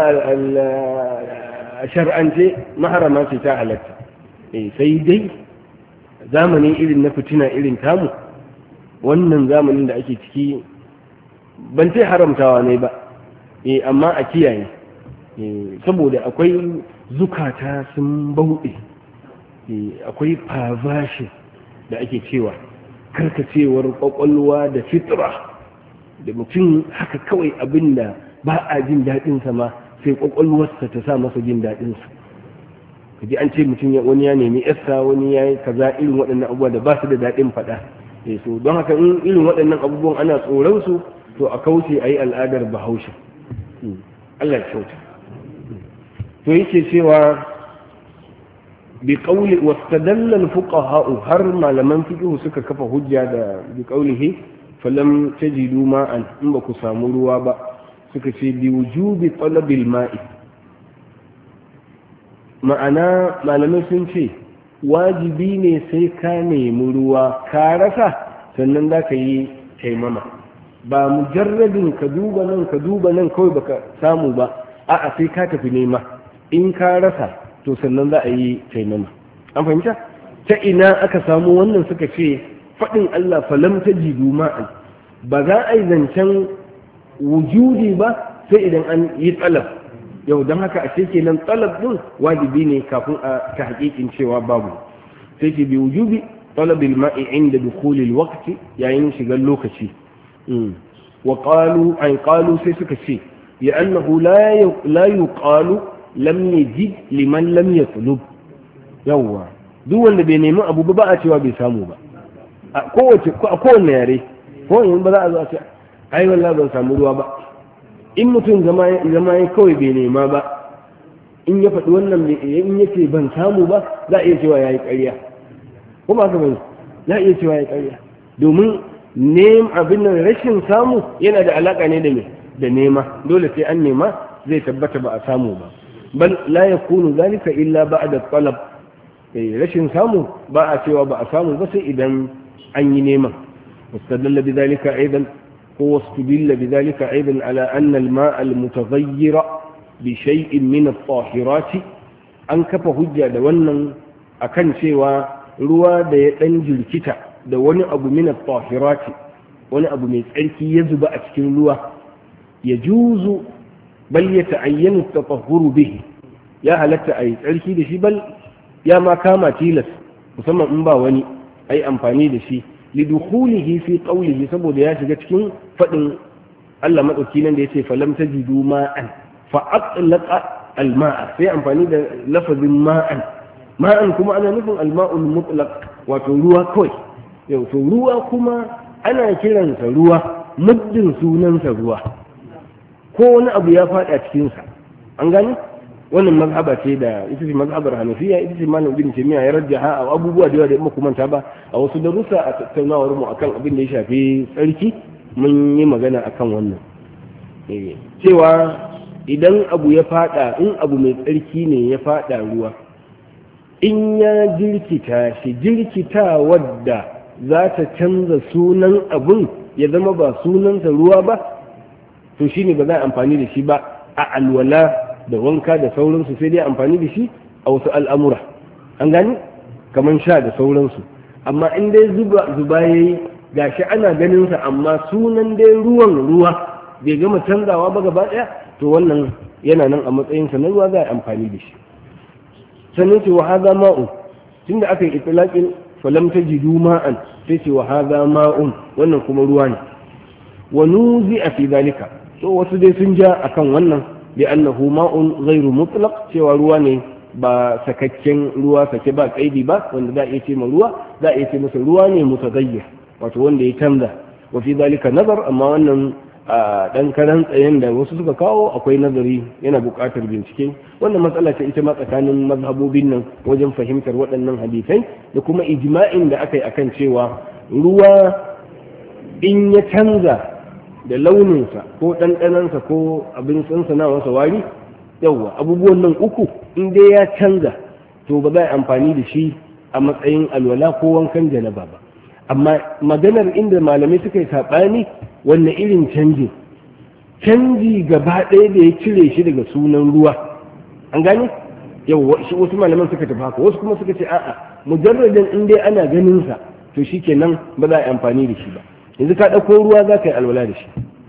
a shar'ance maharama ce ta halatta, sai dai zamani irin na fitina irin tamu, wannan zamanin da ake ciki ban ce haramtawa ne ba, amma a kiyaye, saboda akwai zukata sun bauɗe, akwai perversion da ake cewa karkacewar kwakwalwa da fitra, da mutum haka kawai abin da ba a jin daɗinsa ma sai kwakwalwarsa ta sa masa jin daɗinsa. kaji an ce mutum wani ya nemi yarsa, wani ya yi kaza, irin waɗannan abubuwa da ba su da daɗin faɗa. so don haka in irin waɗannan abubuwan ana tsoron su to a kauce a yi al'adar bahaushe. Allah ya kyauta. to yake cewa bi qawli wastadalla al-fuqaha, har malaman fiqh suka kafa hujja da bi qawlihi falam tajidu ma'an, in ba ku samu ruwa ba, suka ce bi wujubi talabil ma'i, ma'ana malamai sun ce wajibi ne sai ka nemi ruwa ka rasa sannan za ka yi taimama, ba mujarradin ka duba nan ka duba nan kawai baka samu ba, a'a sai ka tafi nema, in ka rasa to sannan za a yi taimama. An fahimta? Ta ina aka samu wannan? suka ce faɗin Allah falam tajidu ma'an, ba za a yi zancen wujudi ba sai idan an yi talab. Yau don haka a ce kenan talab din wajibi ne kafin a ta hakikin cewa babu. Sai ce bi wujubi talabil ma'i inda dukhulil waqti, yayin shigar lokaci. wa qalu ay qalu sai suka ce ya annahu la la yuqalu lam yajid liman lam yatlub. Yawwa duk wanda bai nemi abu ba a cewa bai samu ba, a kowace a kowanne yare, ko in ba za a zo a ce ai wallahi ban samu ruwa ba. In mutum zama ya kawai bai nema ba, in ya faɗi wannan in ya ce ban samu ba, za a iya cewa ya yi ƙarya, ko ba ka bane, za a iya cewa ya yi ƙarya, domin nem abin nan rashin samu yana da alaƙa ne da me da nema, dole sai an nema zai tabbata ba a samu ba. Bal la yakunu zalika illa ba'da talab, rashin samu ba a cewa ba a samu ba sai idan an yi neman. واستدل بذلك أيضا هو استدل بذلك أيضا على أن الماء المتغير بشيء من الطاهرات an kafa hujja da wannan akan cewa ruwa da ya dan jirkita da wani abu min at-tahirati wani abu mai tsarki ya zuba a cikin ruwa ya juzu bal ya ta'ayyanu at-tatahhuru bihi ya halatta ai tsarki da shi bal ya ma kama tilas musamman in ba wani ai amfani da shi lidukhulihi fi qawlihi saboda ya shiga cikin fadin Allah madauki nan da yace falam tajidu ma'an fa atlaqa al-ma'a sai amfani da lafazin ma'an ma'an kuma ana nufin al-ma'ul mutlaq wato ruwa kawai yau to ruwa kuma ana kiransa ruwa muddin sunansa ruwa ko wani abu ya fada cikin sa an gane wannan mazhaba ce da ita ce mazhabar hanafiya ita ce malam ibn taymiya ya rajjaha a abubuwa da yawa da muka manta ba a wasu darussa a tattaunawar mu akan abin da ya shafi tsarki mun yi magana akan wannan cewa idan abu ya fada in abu mai tsarki ne ya fada ruwa in ya jirkita shi jirkita wadda za ta canza sunan abun ya zama ba sunansa ruwa ba to shine ba za a amfani da shi ba a alwala da wanka da sauransu sai dai amfani da shi a wasu al'amura an gani kamar sha da sauransu amma in dai zuba zuba yayi gashi ana ganin sa amma sunan dai ruwan ruwa bai gama canzawa ba gaba daya to wannan yana nan a matsayin sa na ruwa za a amfani da shi sannan ce wa hadha ma'un tunda aka yi itlaqin falam tajidu ma'an sai ce wa hadha ma'un wannan kuma ruwa ne wa nuzi'a fi zalika to wasu dai sun ja akan wannan بأنه ماء غير مطلق cewa ruwa ne ba sakakken ruwa sake ba kaidi ba wanda za a iya ce ma ruwa za a iya ce masa ruwa ne mutagayyir wato wanda ya canza wa fi zalika nazar amma wannan dan karan tsayen da wasu suka kawo akwai nazari yana buƙatar bincike wannan matsala ce ita ma tsakanin mazhabobin nan wajen fahimtar waɗannan hadisai da kuma ijma'in da aka yi akan cewa ruwa in ya canza da launinsa ko ɗanɗanansa ko abin tsansa wasa wari yawwa abubuwan nan uku in dai ya canza to ba za a amfani da shi a matsayin alwala ko wankan janaba ba amma maganar inda malamai suka yi saɓani wanne irin canji canji gaba ɗaya da ya cire shi daga sunan ruwa an gane yawwa shi wasu malaman suka tafi haka wasu kuma suka ce a'a mujarradin in dai ana ganin sa to shikenan ba za a yi amfani da shi ba yanzu ka ɗauko ruwa za ka yi alwala da shi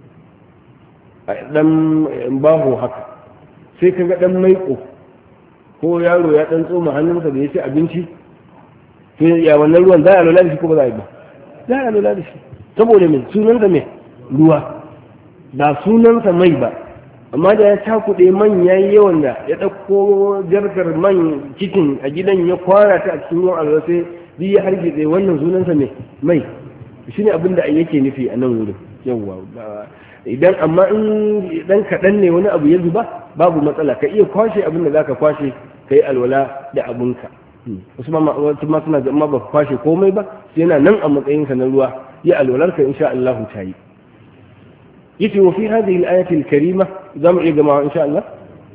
a ɗan baho haka sai ka ga ɗan maiƙo ko yaro ya ɗan tsoma hannunsa da ya ci abinci to ya wannan ruwan za a alwala da shi ko ba za a yi ba za a alwala da shi saboda mai sunansa mai ruwa ba sunansa mai ba amma da ya cakuɗe man ya yi yawan da ya ɗauko jarkar man cikin a gidan ya kwara ta a cikin ruwan alwala sai duk ya hargitse wannan sunansa mai mai shi ne abin da yake nufi a nan wurin yawwa idan amma in dan kaɗan ne wani abu ya zuba babu matsala ka iya kwashe abin da za ka kwashe ka yi alwala da abinka wasu ma suna da amma ba ka kwashe komai ba yana nan a matsayinka na ruwa ya alwalarka insha Allah ta yi yace wa fi hadhihi al-ayati al-karima zamu iya gama insha Allah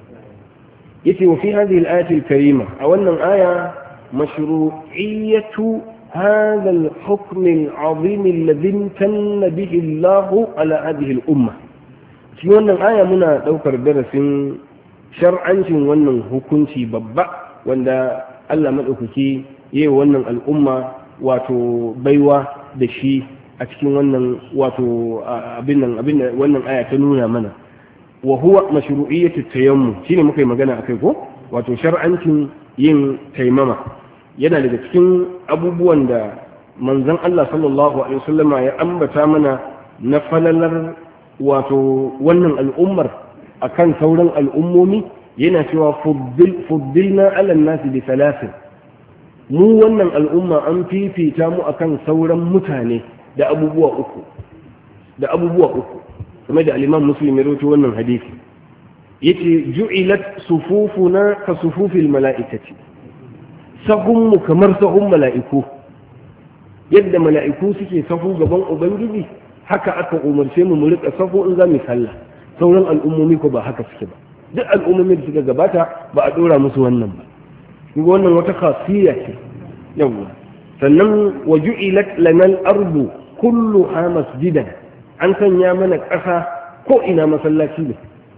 yace wa fi hadhihi al-ayati al-karima a wannan aya mashru'iyyatu هذا الحكم العظيم الذي امتن به الله على هذه الأمة في wannan aya muna daukar darasin shar'ancin wannan hukunci babba wanda Allah madaukaki yayi wannan al'umma wato baiwa da shi a cikin wannan wato abin nan abin wannan aya ta nuna mana wa huwa mashru'iyyatu tayammum shine muka yi magana akai ko wato shar'ancin yin taimama yana daga cikin abubuwan da manzon Allah sallallahu alaihi wasallama ya ambata mana na falalar wato wannan al'ummar akan sauran al'ummomi yana cewa fuddilna ala nasi bi thalathin mu wannan al'umma an fifita mu akan sauran mutane da abubuwa uku da abubuwa uku kuma da al-Imam Muslim ya rawaito wannan hadisi yace ju'ilat sufufuna ka sufufil mala'ikati sahunmu kamar sahun mala'iku yadda mala'iku suke sahu gaban ubangiji haka aka umarce mu mu rika sahu in za mu sallah sauran al'ummomi ko ba haka suke ba duk al'ummomi da suka gabata ba a dora musu wannan ba kuma wannan wata khasiyya ce yawa. sannan waju'ilat lana al-ardu kulluha masjidan, an sanya mana ƙasa ko ina masallaci ne.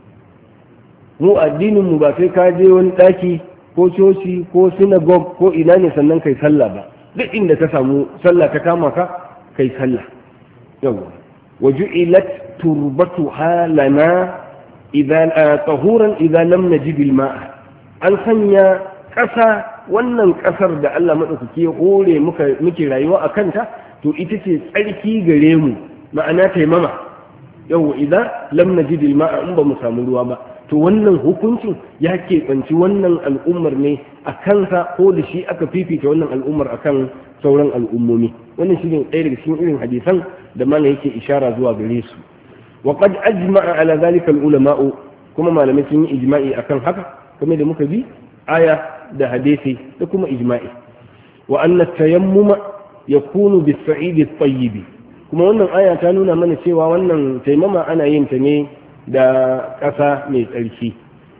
mu addinin mu ba sai ka je wani daki ko coci ko synagogue ko ina ne sannan kai sallah ba, duk inda ka samu sallah ta kama ka kai sallah yawa. waju'ilat turbatuha lana idan tahuran idan lam najid al-ma'a, an sanya ƙasa, wannan ƙasar da Allah madaukake ya hore muka muke rayuwa a kanta, to ita ce tsarki gare mu, ma'ana taimama yawa idan lam najid al-ma'a, in ba mu samu ruwa ba. to wannan hukuncin ya keɓanci wannan al'ummar ne a kansa, ko da shi aka fifita wannan al'ummar akan sauran al'ummomi. wannan shi ne ɗaya daga cikin irin hadisan da mana yake ishara zuwa gare su. wa qad ajma'a ala zalika al-ulama'u, kuma malamai sun yi ijma'i akan haka, kuma da muka bi aya da hadisi da kuma ijma'i. wa anna tayammuma yakunu bis-sa'id at-tayyib, kuma wannan aya ta nuna mana cewa wannan taimama ana yin ta ne da ƙasa mai tsarki.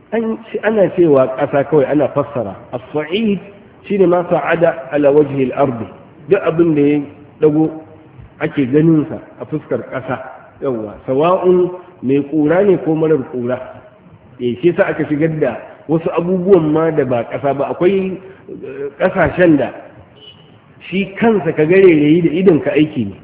ana cewa ƙasa kawai ana fassara as-sa'id shine ma sa'ada ala wajhi al-ard, duk abin da ya dago ake ganin sa a fuskar ƙasa yawa, sawa'un mai kura ne ko marar kura. eh shi sa aka shigar da wasu abubuwan ma da ba ƙasa ba. akwai ƙasashen da shi kansa ka gare yayi da idan ka aiki ne,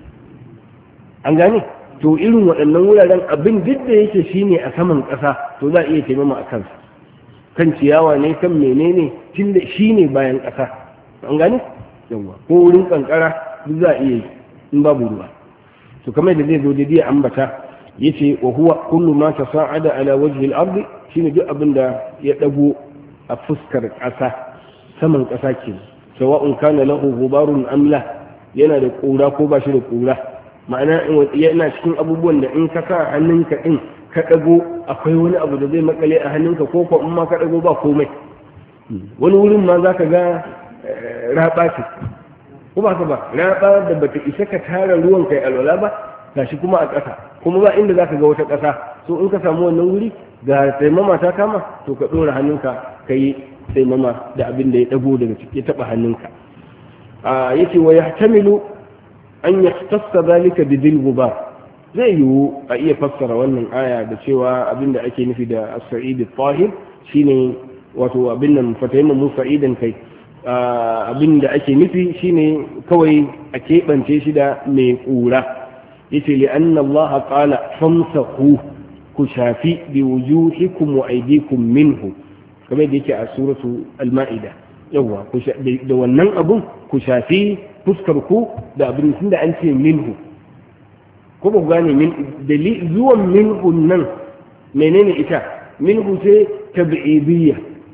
an gane. to irin waɗannan wuraren abin duk da yake shine a saman ƙasa, to za a iya taimama a kansa, kan ciyawa ne kan menene, tun da shi ne bayan ƙasa, an gane yawa. ko wurin kankara duk za a iya yi in babu ruwa. to kamar da zai zo da dia ambata yace wa huwa kullu ma tasa'ada ala wajhi al-ard, shine duk abin da ya dago a fuskar ƙasa, saman ƙasa ke, sawa'un kana lahu ghubarun am la, yana da ƙura ko ba shi da ƙura. ma'ana yana cikin abubuwan da in ka sa hannunka in ka ɗago akwai wani abu da zai makale a hannunka, ko ko in ma ka ɗago ba komai. wani wurin ma za ka ga raɓa ce, ko ba ka ba raɓa da bata isa ka tara ruwan kai alwala ba, gashi kuma a ƙasa, kuma ba inda za ka ga wata ƙasa. so in ka samu wannan wuri ga taimama ta kama, to ka ɗora hannunka ka yi taimama da abin da ya ɗago daga ciki ya taɓa hannunka. yace wa yahtamilu an yahtassa zalika bi dhil gubar, zai yiwu a iya fassara wannan aya da cewa abinda ake nufi da as-sa'id at-tahir shine wato abin nan fatayma musa'idan kai, abinda ake nufi shine kawai a keɓance shi da mai ƙura. yace li anna Allah qala famsahu, ku shafi bi wujuhikum wa aydikum minhu, kamar da yake a suratu al-ma'ida. yawa da wannan abun ku shafi fuskar ku da abin da an ce minhu, ko ba ku gane min dalil zuwan minhu nan menene ita? minhu ce tab'idiyya,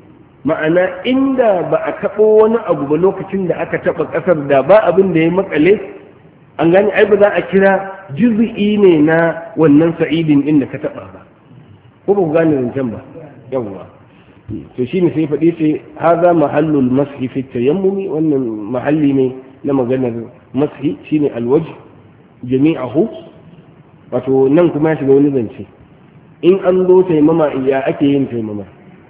ma'ana inda ba a taɓo wani abu ba lokacin da aka taɓa ƙasar da ba abin da ya makale, an gane ai ba za a kira juz'i ne na wannan sa'idin inda ka taɓa ba, ko ba ku gane zancen ba. yawwa to shine sai faɗi ce haza mahallul mashi fi tayammumi, wannan mahalli ne na maganar mashi shine alwajh jami'ahu. wato nan kuma ya shiga wani zance, in an zo taimama ya ake yin taimama.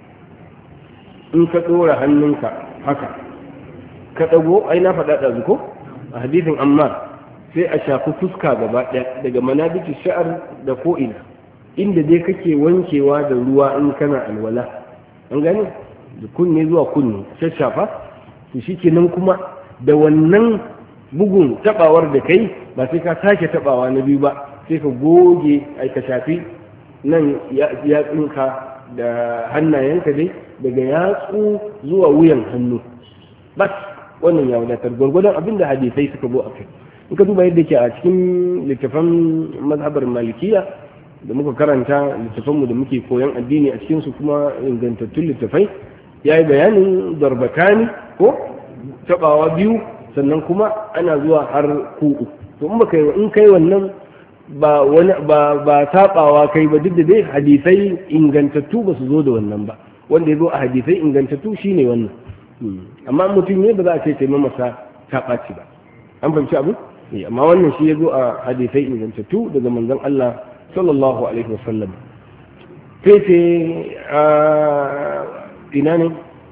in ka ɗora hannunka haka ka ɗago, ai na faɗa ɗazu ko a hadisin Ammar, sai a shafi fuska gaba ɗaya daga manabici sha'ar da ko'ina, inda dai kake wankewa da ruwa in kana alwala, an gane da kunne zuwa kunne shashafa. to shi kenan kuma da wannan bugun tabawar da kai ba sai ka sake tabawa na biyu ba, sai ka goge ai ka shafi nan yatsunka da hannayenka dai daga yatsu zuwa wuyan hannu bas, wannan ya wadatar gwargwadon abin da hadisai suka zo a kai. in ka duba yadda ke a cikin littafan mazhabar malikiya da muka karanta, littafanmu da muke koyon addini a cikinsu kuma ingantattun littafai, ya yi bayanin darbatani ko tabawa biyu, sannan kuma ana zuwa har ku'u. to in baka in kai wannan ba wani ba ba tabawa kai ba, duk da dai hadisai ingantattu ba su zo da wannan ba. wanda ya zo a hadisai ingantattu shine wannan. amma mutum ne ba za a ce taimaka masa ta ɓaci ba, an fahimci abu. amma wannan shi ya zo a hadisai ingantattu daga manzon Allah sallallahu alaihi wasallam. sai ce ina ne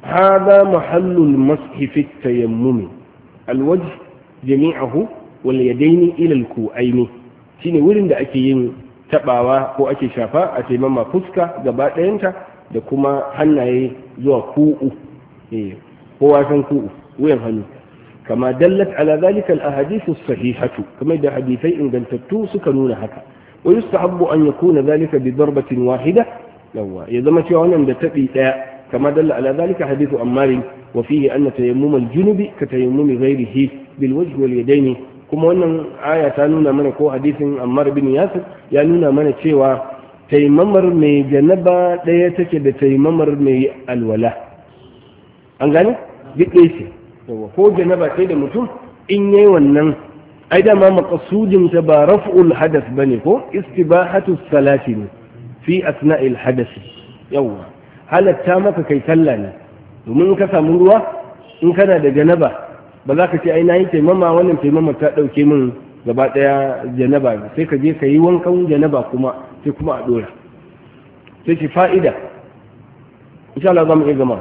هذا محل المسح في التيمم الوجه جميعه واليدين إلى الكوعين shine wurin da ake yin tabawa ko ake shafa a taimama fuska gaba ɗayanta da kuma hannaye zuwa ku'u eh kowa san ku'u wuyan hannu kama dallat ala zalika al ahadith as sahihatu kamar da hadisai ingantattu suka nuna haka wa yustahabbu an yakuna zalika bi darbatin wahida yawa ya zama cewa wannan da tabi daya كما دل على ذلك حديث عمار وفيه أن تيمم الجنب كتيمم غيره بالوجه واليدين كما أن آية تانونا من كو حديث عمار بن ياسر يانونا من تشيوى تيممر مي جنبا ديتك بتيممر مي الولاء أنغاني بكيسي ko janaba sai da mutum in yayi wannan ai da ma maqsudin ta ba raf'ul hadath bane ko istibahatu salati ne fi asna'il hadath yawa halatta maka kai talla ne domin in ka samu ruwa in kana da janaba ba za ka ce ai nayi taimama wannan taimama ta dauke min gaba daya janaba sai ka je ka yi wankan janaba kuma sai kuma a dora sai ci fa'ida insha Allah za mu iya gama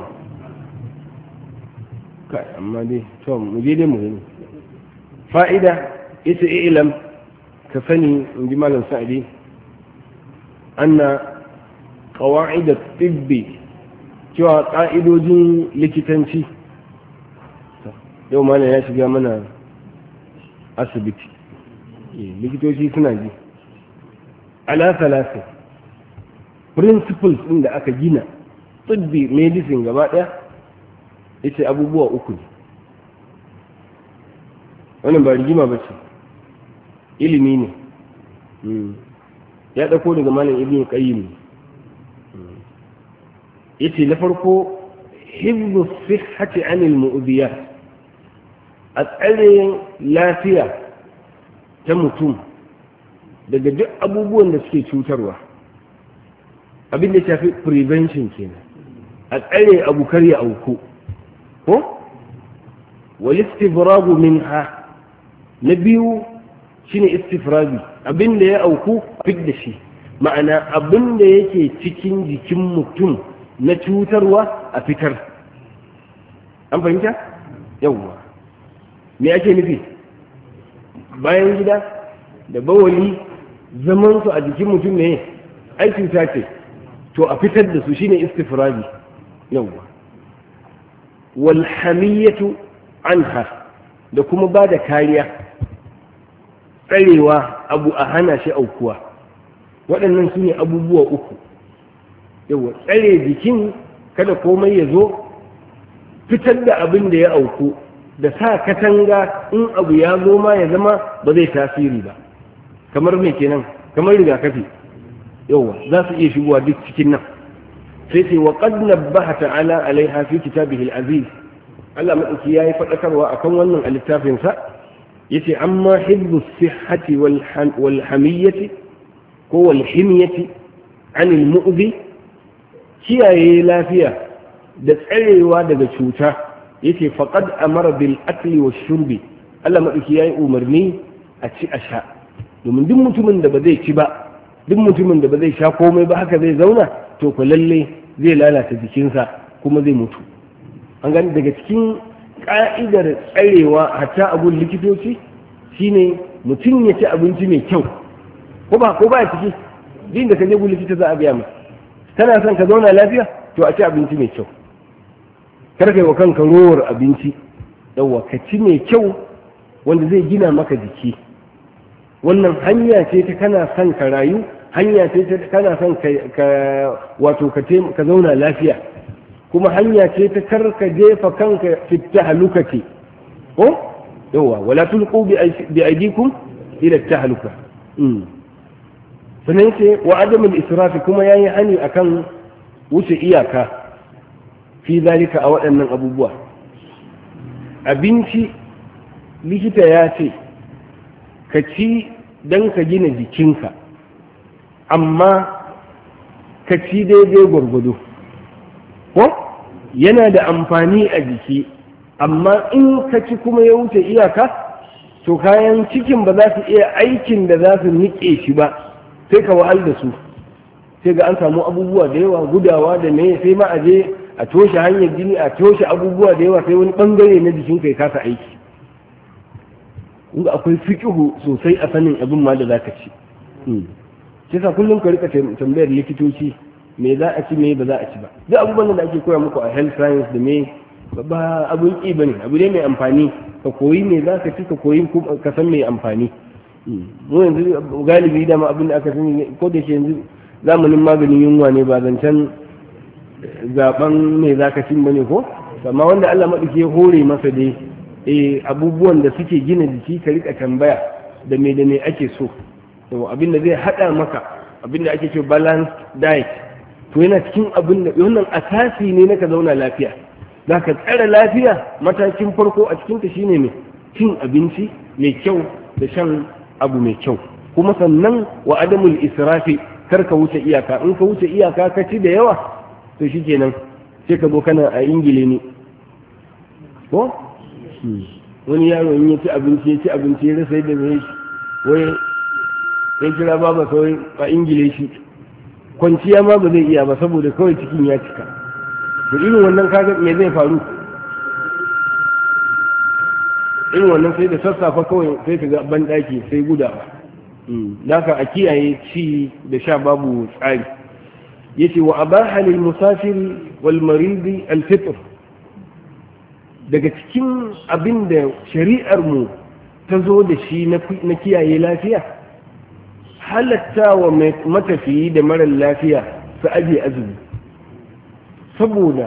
kai amma dai to mu je dai mu gani fa'ida ita ilam ka sani in ji malam sa'idi anna قواعد الطب cewa ƙa'idojin likitanci yau mana ya shiga mana asibiti likitoci suna ji ala salasa principles ɗin da aka gina tsibbi medicine gaba ɗaya ita abubuwa uku ne wannan ba rigima ba ce ilimi ne ya ɗauko daga malam ibn qayyim yace na farko hifzu sihhati anil mu'diyat a tsare lafiya ta mutum daga duk abubuwan da suke cutarwa abin da shafi prevention kenan a tsare abu kar ya auku ko wal istifragu minha na biyu shine istifragi abin da ya auku fit da shi ma'ana abin da yake cikin jikin mutum na cutarwa a fitar an fahimta yawwa me ake nufi bayan gida da bawali zaman su a jikin mutum ne ai cuta ce to a fitar da su shine istifragi yawwa wal hamiyatu anha da kuma ba da kariya tsarewa abu a hana shi aukuwa waɗannan su ne abubuwa uku yawa tsare jikin kada komai ya zo fitar da abin da ya auku da sa katanga in abu ya zo ma ya zama ba zai tasiri ba kamar mai kenan kamar rigakafi yawa za su iya shigowa duk cikin nan sai sai wa qad nabbaha ta'ala alaiha fi kitabihi al-aziz Allah madauki yayi fadakarwa akan wannan a littafin sa yace amma hibbu sihhati wal wal hamiyati ko wal himyati anil mu'dhi kiyaye lafiya da tsarewa daga cuta yace faqad amara bil akli wash shurbi Allah madauki yayi umarni a ci a sha domin duk mutumin da ba zai ci ba duk mutumin da ba zai sha komai ba haka zai zauna to ko lalle zai lalata jikinsa kuma zai mutu an gani daga cikin ka'idar tsarewa hatta abun likitoci shine mutum ya ci abinci mai kyau ko ba ko ba ya ciki din da ka je gun likita za a biya masa kana son ka zauna lafiya to a ci abinci mai kyau kar kai wa kanka rowar abinci yawa ka ci mai kyau wanda zai gina maka jiki wannan hanya ce ta kana son ka rayu hanya ce ta kana son ka wato ka ka zauna lafiya kuma hanya ce ta kar ka jefa kanka fitta halukati ko yawa wala tulqu bi aydikum ila tahluka sannan ce wa adamul israfi kuma yayi hani akan wuce iyaka fi zalika a waɗannan abubuwa abinci likita ya ce ka ci don ka gina jikinka amma ka ci daidai gwargwado ko yana da amfani a jiki amma in ka ci kuma ya wuce iyaka to kayan cikin ba za su iya aikin da za su niƙe shi ba sai ka wahal da su sai ga an samu abubuwa da yawa gudawa da me sai ma a je a toshe hanyar jini a toshe abubuwa da yawa sai wani bangare na jikinka ya kasa aiki. Inda akwai fiqhu sosai a sanin abin ma da zaka ci. Sai sa kullum ka rika tambayar likitoci me za a ci me ba za a ci ba. Duk abubuwan da ake koya muku a health science da me ba abun ki bane, abu ne mai amfani. Ka koyi me za ka ci, ka koyi ka san me amfani. Mu yanzu galibi da ma abin da aka sani ko da shi yanzu zamanin maganin yunwa ne ba zancen zaben me za ka ci bane ko, amma wanda Allah maɗauki ya hore masa dai eh abubuwan da suke gina jiki ka rika tambaya da me da me ake so. To abin da zai hada maka abin da ake cewa balanced diet to yana cikin abin da wannan asasi ne na ka zauna lafiya. Za ka tsara lafiya matakin farko a cikin ta shine mai cin abinci mai kyau da shan abu mai kyau, kuma sannan wa adamul israfi kar ka wuce iyaka. In ka wuce iyaka ka ci da yawa to shikenan sai ka zo kana a ingile ne ko wani yaro in ya ci abinci ya ci abinci ya rasa yadda zai wai ya kira baba kawai a ingile shi kwanciya ma ba zai iya ba saboda kawai cikin ya cika. da irin wannan kaga me zai faru, irin wannan sai da sassafa kawai sai ka ga banɗaki sai gudawa. Naka a kiyaye ci da sha babu tsari. Yace wa abaha lil musafiri wal maridi al fitr, daga cikin abin da shari'ar mu ta zo da shi na kiyaye lafiya, halatta wa matafiyi da marar lafiya su aje azumi, saboda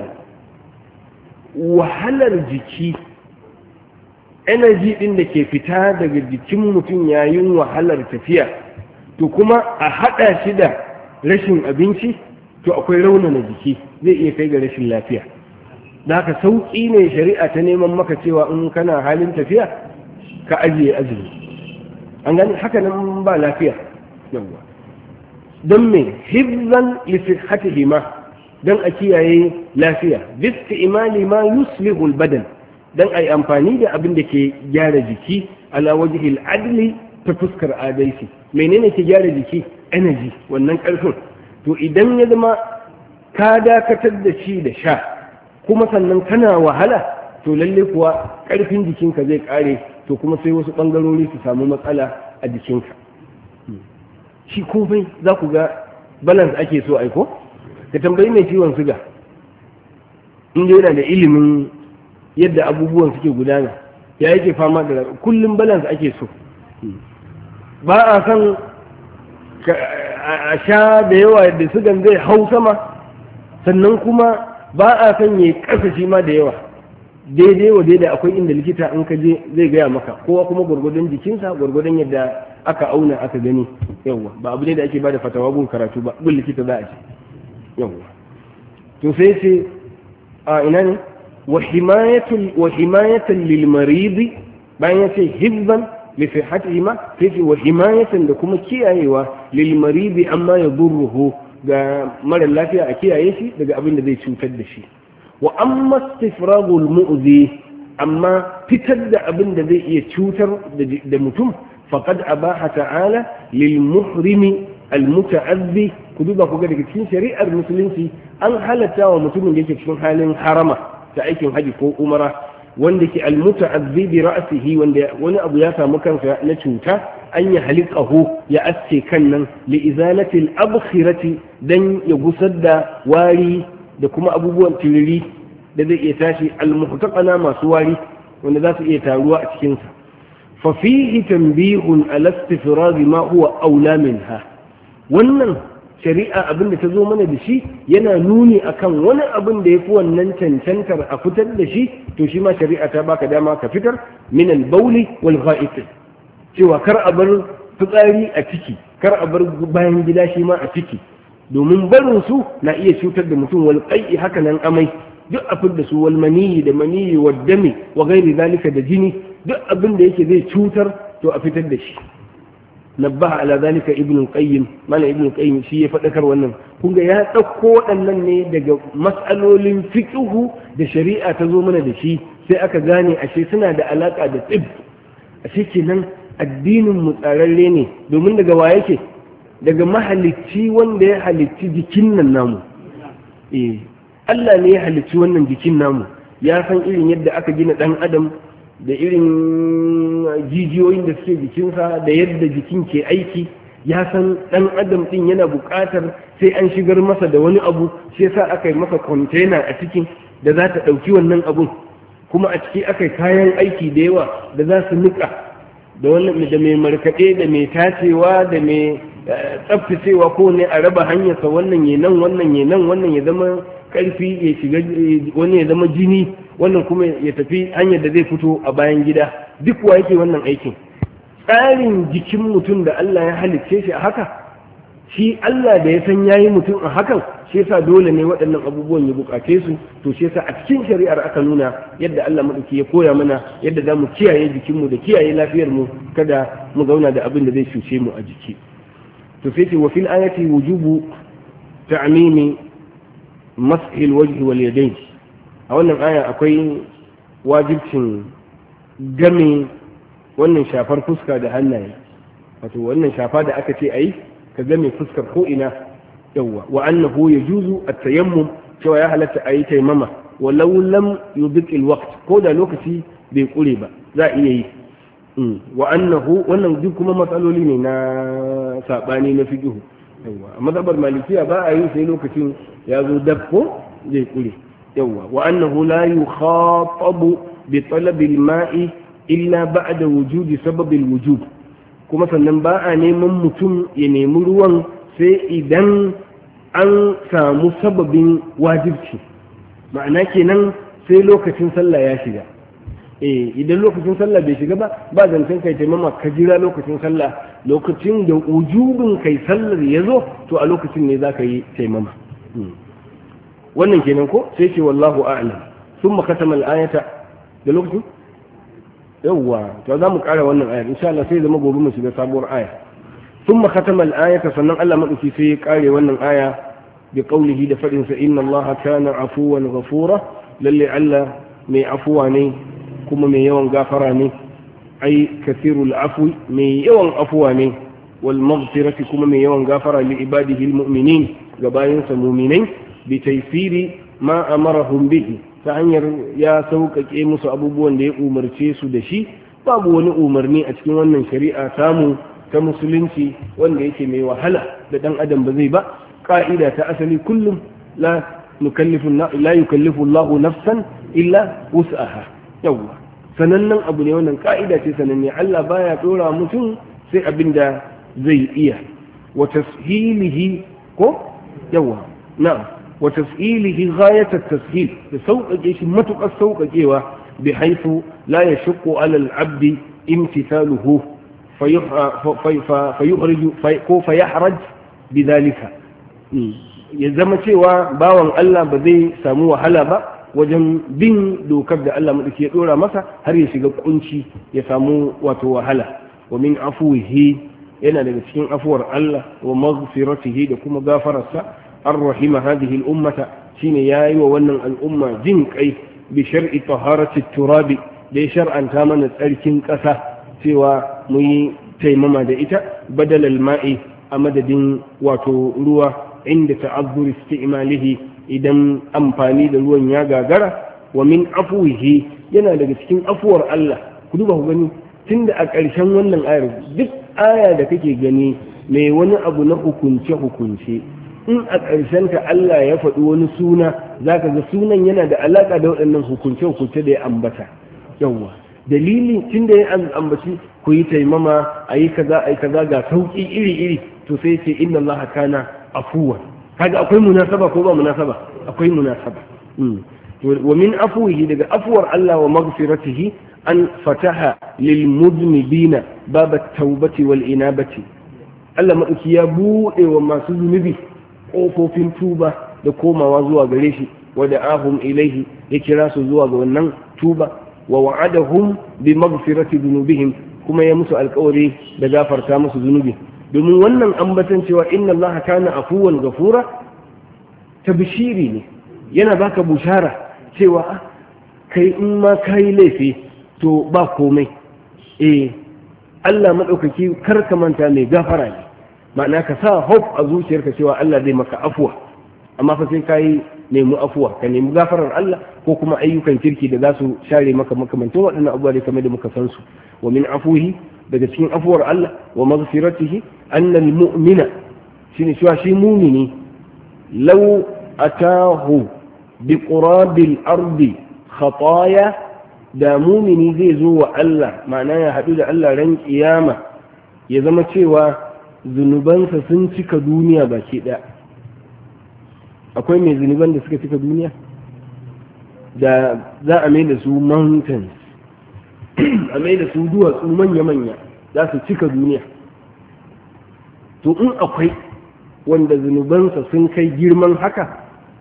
wahalar jiki energy din da ke fita daga jikin mutum yayin wahalar tafiya to kuma a hada shi da rashin abinci to akwai raunana jiki zai iya kai ga rashin lafiya. Da haka sauƙi ne shari'a ta neman maka cewa in kana halin tafiya ka ajiye azumi. An gani haka nan ba lafiya yawa don me hibzan li sihhatihima, don a kiyaye lafiya, bisti imali ma yuslihul badan, don a yi amfani da abin da ke gyara jiki ala wajihil adli ta fuskar adalci. Menene ke gyara jiki? Energy, wannan ƙarfin. To idan ya zama ka dakatar da shi da sha kuma sannan kana wahala to lalle kuwa ƙarfin jikinka zai ƙare, to kuma sai wasu ɓangarori su samu matsala a jikinka. Shi komai za ku ga balance ake so aiko? Ka tambayi mai ciwon suga inda yana da ilimin yadda abubuwan suke gudana ya yake fama da kullum balance ake so. Ba a san a sha da yawa da sugan zai hau sama, sannan kuma ba a san ya kasa shi ma da yawa, daidai wa daidai. Akwai inda likita in ka je zai gaya maka, kowa kuma gwargwadon jikinsa gwargwadon yadda aka auna aka gani. Yawwa ba abu ne da ake bada fatawa gun karatu ba, gun likita za a ce. Yawwa to sai ce a ina ne wa himayatan lil maridi, bayan ya ce hibban li sihhatihi ma sai ce wa himayatan da kuma kiyayewa lil maridi amma yadurruhu, ga mara lafiya a kiyaye shi daga abin da zai cutar da shi. Wa amma istifragul mu'zi, amma fitar da abin da zai iya cutar da mutum, faqad abaha ta'ala lil muhrimi al muta'azzi. Ku duba ku ga daga cikin shari'ar musulunci an halatta wa mutumin da yake cikin halin harama ta aikin haji ko umara, wanda ke al muta'azzi bi ra'sihi, wanda wani abu ya samu kansa na cuta, an yi haliƙahu ya aske kan nan li izalatil abkhirati, dan ya gusar da wari da kuma abubuwan tiriri da zai iya tashi almuhtaqana masu wari wanda za su iya taruwa a cikin sa. Fa fihi tanbihun ala istifrag ma huwa aula minha, wannan shari'a abin da ta zo mana da shi yana nuni akan wani abin da yafi wannan cancantar a fitar da shi, to shi ma shari'a ta baka dama ka fitar min al-bawli wal gha'it, cewa kar a bar fitsari a ciki, kar a bar bayan gida shi ma a ciki, domin barin su na iya cutar da mutum. Wal qai'i haka nan amai, duk a fitar da su, wal maniyi da maniyi wa dami wa ghairi zalika da jini, duk abin da yake zai cutar to a fitar da shi. Nabbaha ala zalika ibn al-qayyim, mana ibn al-qayyim shi ya fadakar wannan. Kun ga ya dauko waɗannan ne daga mas'alolin fiqhu da shari'a ta zo mana da shi, sai aka gane ashe suna da alaka da tib. Ashe kenan addinin mu tsararre ne, domin daga wa yake? Daga mahalicci wanda ya halicci jikin nan namu. Eh Allah ne ya halicci wannan jikin namu, ya san irin yadda aka gina ɗan adam da irin jijiyoyin da suke jikinsa da yadda jikin ke aiki. Ya san ɗan adam ɗin yana buƙatar sai an shigar masa da wani abu, shi yasa aka yi masa kwantena a cikin da za ta ɗauki wannan abun, kuma a ciki aka yi kayan aiki da yawa da za su niƙa da wannan da mai markaɗe da mai tacewa da mai tsaftacewa ko ne a raba hanyarsa, wannan ya nan wannan ya nan, wannan ya zama ƙarfi ya shiga, wani ya zama jini, wannan kuma ya tafi hanyar da zai fito a bayan gida. Duk wa yake wannan aikin? Tsarin jikin mutum da Allah ya halicce shi a haka, shi Allah da ya san yayi mutum a hakan, shi yasa dole ne waɗannan abubuwan ya buƙace su. To shi yasa a cikin shari'ar aka nuna yadda Allah madauki ya koya mana yadda za mu kiyaye jikinmu da kiyaye lafiyar mu, kada mu zauna da abin da zai cuce mu a jiki. To sai ce wa fil ayati wujubu ta'mimi mashi alwajhi wal yadayn. A wannan aya akwai wajibcin game wannan shafar fuska da hannaye, wato wannan shafa da aka ce ayi ka game fuskar ko ina. Yawwa wa annahu yajuzu at-tayammum, cewa ya halatta ayi taimama walau lam yubiq al-waqt, ko da lokaci bai kure ba za a iya yi. Wa annahu, wannan duk kuma matsaloli ne na sabani na fiqh. Yawwa a mazhabar malikiya ba a yi sai lokacin ya zo dab ko zai kure. Yawwa wa annahu la yukhatabu bi talab al-ma'i illa ba'da wujudi sabab al-wujub, kuma sannan ba a neman mutum ya nemi ruwan sai idan an samu sababin wajibci. Ma'ana kenan sai lokacin sallah ya shiga. Eh idan lokacin sallah bai shiga ba ba zancen kai taimama ka jira lokacin sallah, lokacin da wujubin kai sallar ya zo to a lokacin ne za ka yi taimama. Wannan kenan ko sai ce wallahu a'lam. Thumma katama al-ayata da lokacin yawwa to za mu kara wannan ayar insha Allah sai zama gobe mu shiga sabuwar aya. Thumma katama al-ayata, sannan Allah madauki sai ya kare wannan aya bi qawlihi da fadin sa inna Allah kana afuwan ghafura, lalle Allah mai afuwa ne kuma mai yawan gafara ne. Ai kathirul afwi, mai yawan afuwa ne, wal maghfirati kuma mai yawan gafara li ibadihi al-mu'minin, ga bayinsa mu'minai, bi taysiri ma amarahum bihi, ta hanyar ya sauƙaƙe musu abubuwan da ya umarce su da shi. Babu wani umarni a cikin wannan shari'a tamu ta musulunci wanda yake mai wahala da ɗan adam ba zai ba. Ƙa'ida ta asali kullum la nukallifu la yukallifu Allahu nafsan illa wus'aha. Yawwa sanannen abu ne wannan, ƙa'ida ce sananne. Allah baya ɗora mutum sai abin da zai iya. Wa tashilihi ko yawwa na'am وتسهيله غاية التسهيل بسوق جيش متق السوق جيوة بحيث لا يشق على العبد امتثاله فيخرج فيحرج بذلك. يزم سوى باوان الله بذي سامو حلبا وجن بن دو كبد الله مدك يدور مسا هل يسيق قنشي يسامو وتو حلا. ومن عفوه ينا لنسكين عفور الله ومغفرته لكم غافر السا الرحيم هذه الأمة شين ياي وونن الأمة جنك أي بشرع طهارة التراب دي شرعا تامنت أركن كسا سوى مي تيمما دئتا بدل الماء أمدد وتروى عند تعذر استعماله إذن أمفاني دلوان ياغا غرا. ومن عفوه ينا لغسكين أفور الله كدوبه غني تند أكالشان ونن آير دك آية دكي غني مي وني أبو نحو كنشي كنشي in a ƙarshenta Allah ya faɗi wani suna za ka ga sunan yana da alaƙa da waɗannan hukunce-hukunce da ya ambata. Yawwa dalili tun da ya ambaci ku yi taimama a yi kaza a yi kaza ga sauƙi iri-iri, to sai ce inna Allah kana afuwan. Kaga akwai munasaba ko ba munasaba? Akwai munasaba. Wa min afuwihi, daga afuwar Allah wa maghfiratihi, an fataha lil mudnibina babat taubati wal inabati. Allah madauki ya buɗe wa masu zunubi ƙofofin tuba da komawa zuwa gare shi. wa da'ahum ilaihi, ya kira su zuwa ga wannan tuba. wa wa'adahum bi maghfirati dhunubihim, kuma ya musu alƙawari da gafarta musu zunubi. domin wannan ambatan cewa inna Allah kana afuwan ghafura tabshiri ne, yana baka bushara cewa kai in ma kai laifi to ba komai. eh Allah madaukaki kar ka manta mai gafara ne, ma'ana ka sa hope a zuciyarka cewa Allah zai maka afuwa, amma fa sai kai nemi afuwa ka nemi gafarar Allah ko kuma ayyukan kirki da za su share maka makamantan waɗannan abubuwa da kamar da muka san su wa min afuhi daga cikin afuwar Allah wa maghfiratihi anna al-mu'mina shine cewa shi mumini law atahu bi qurabil ardi khataya da mumini zai zo wa Allah ma'ana ya haɗu da Allah ran kiyama ya zama cewa zunubansa sun cika duniya baki ɗaya. Akwai mai zunuban da suka cika duniya da za a mai da su mountains a mai da su duwatsu manya-manya za su cika duniya. To in akwai wanda zunubansa sun kai girman haka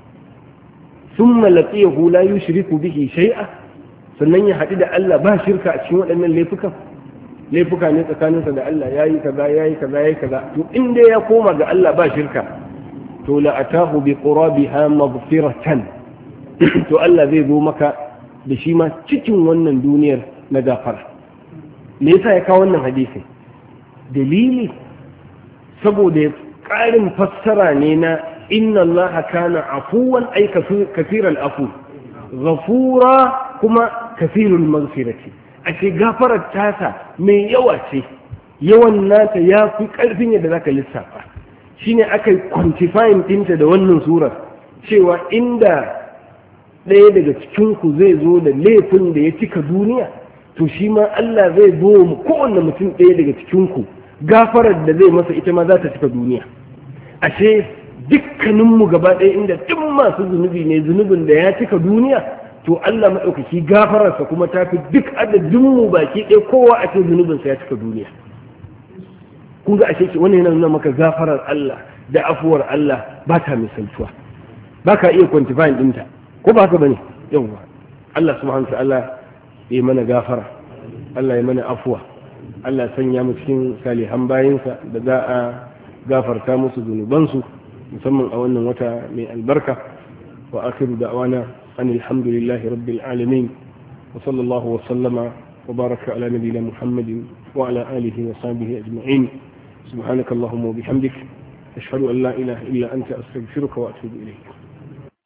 sun malaƙi ya hula yi shiriku bihi shai'a sannan ya haɗu da Allah ba shirka a cikin waɗannan laifukan laifuka ne tsakaninsa da Allah ya yi kaza ya yi kaza ya yi kaza to in dai ya koma ga Allah ba shirka to la atahu bi qurabiha maghfiratan to Allah zai zo maka da shi ma cikin wannan duniyar na gafara. Me yasa ya kawo wannan hadisi? Dalili saboda ƙarin fassara ne na inna Allah kana afuwan ay kafiral afu ghafura kuma kafirul maghfirati. Ashe gafarar tasa mai yawa ce, yawan nata ya fi ƙarfin yadda zaka lissafa. Shine aka yi quantifying ɗinta da wannan surar cewa inda ɗaya daga cikinku zai zo da laifin da ya cika duniya to shi ma Allah zai zo mu kowanne mutum ɗaya daga cikinku gafarar da zai masa ita ma za ta cika duniya. Ashe dukkaninmu gaba ɗaya inda duk masu zunubi ne zunubin da ya cika duniya to Allah maɗaukaki gafararsa kuma ta fi duk adadinmu baki ɗaya kowa a cikin zunubinsa ya cika duniya. Kun ga ashe wannan yana nuna maka gafarar Allah da afuwar Allah ba ta misaltuwa, ba ka iya quantifying ɗinta ko ba haka bane? Yawwa Allah subhanahu wa ta'ala ya mana gafara, Allah ya mana afuwa, Allah sanya mu cikin salihan bayinsa da za a gafarta musu zunubansu musamman a wannan wata mai albarka. Wa akhiru da'wana anil hamdulillahi rabbil alamin wa sallallahu wa sallama wa baraka ala nabiyyina Muhammadin wa ala alihi wa sahbihi ajma'in. subhanakallahumma wa bihamdik ashhadu an la ilaha illa anta astaghfiruka wa atubu ilayk.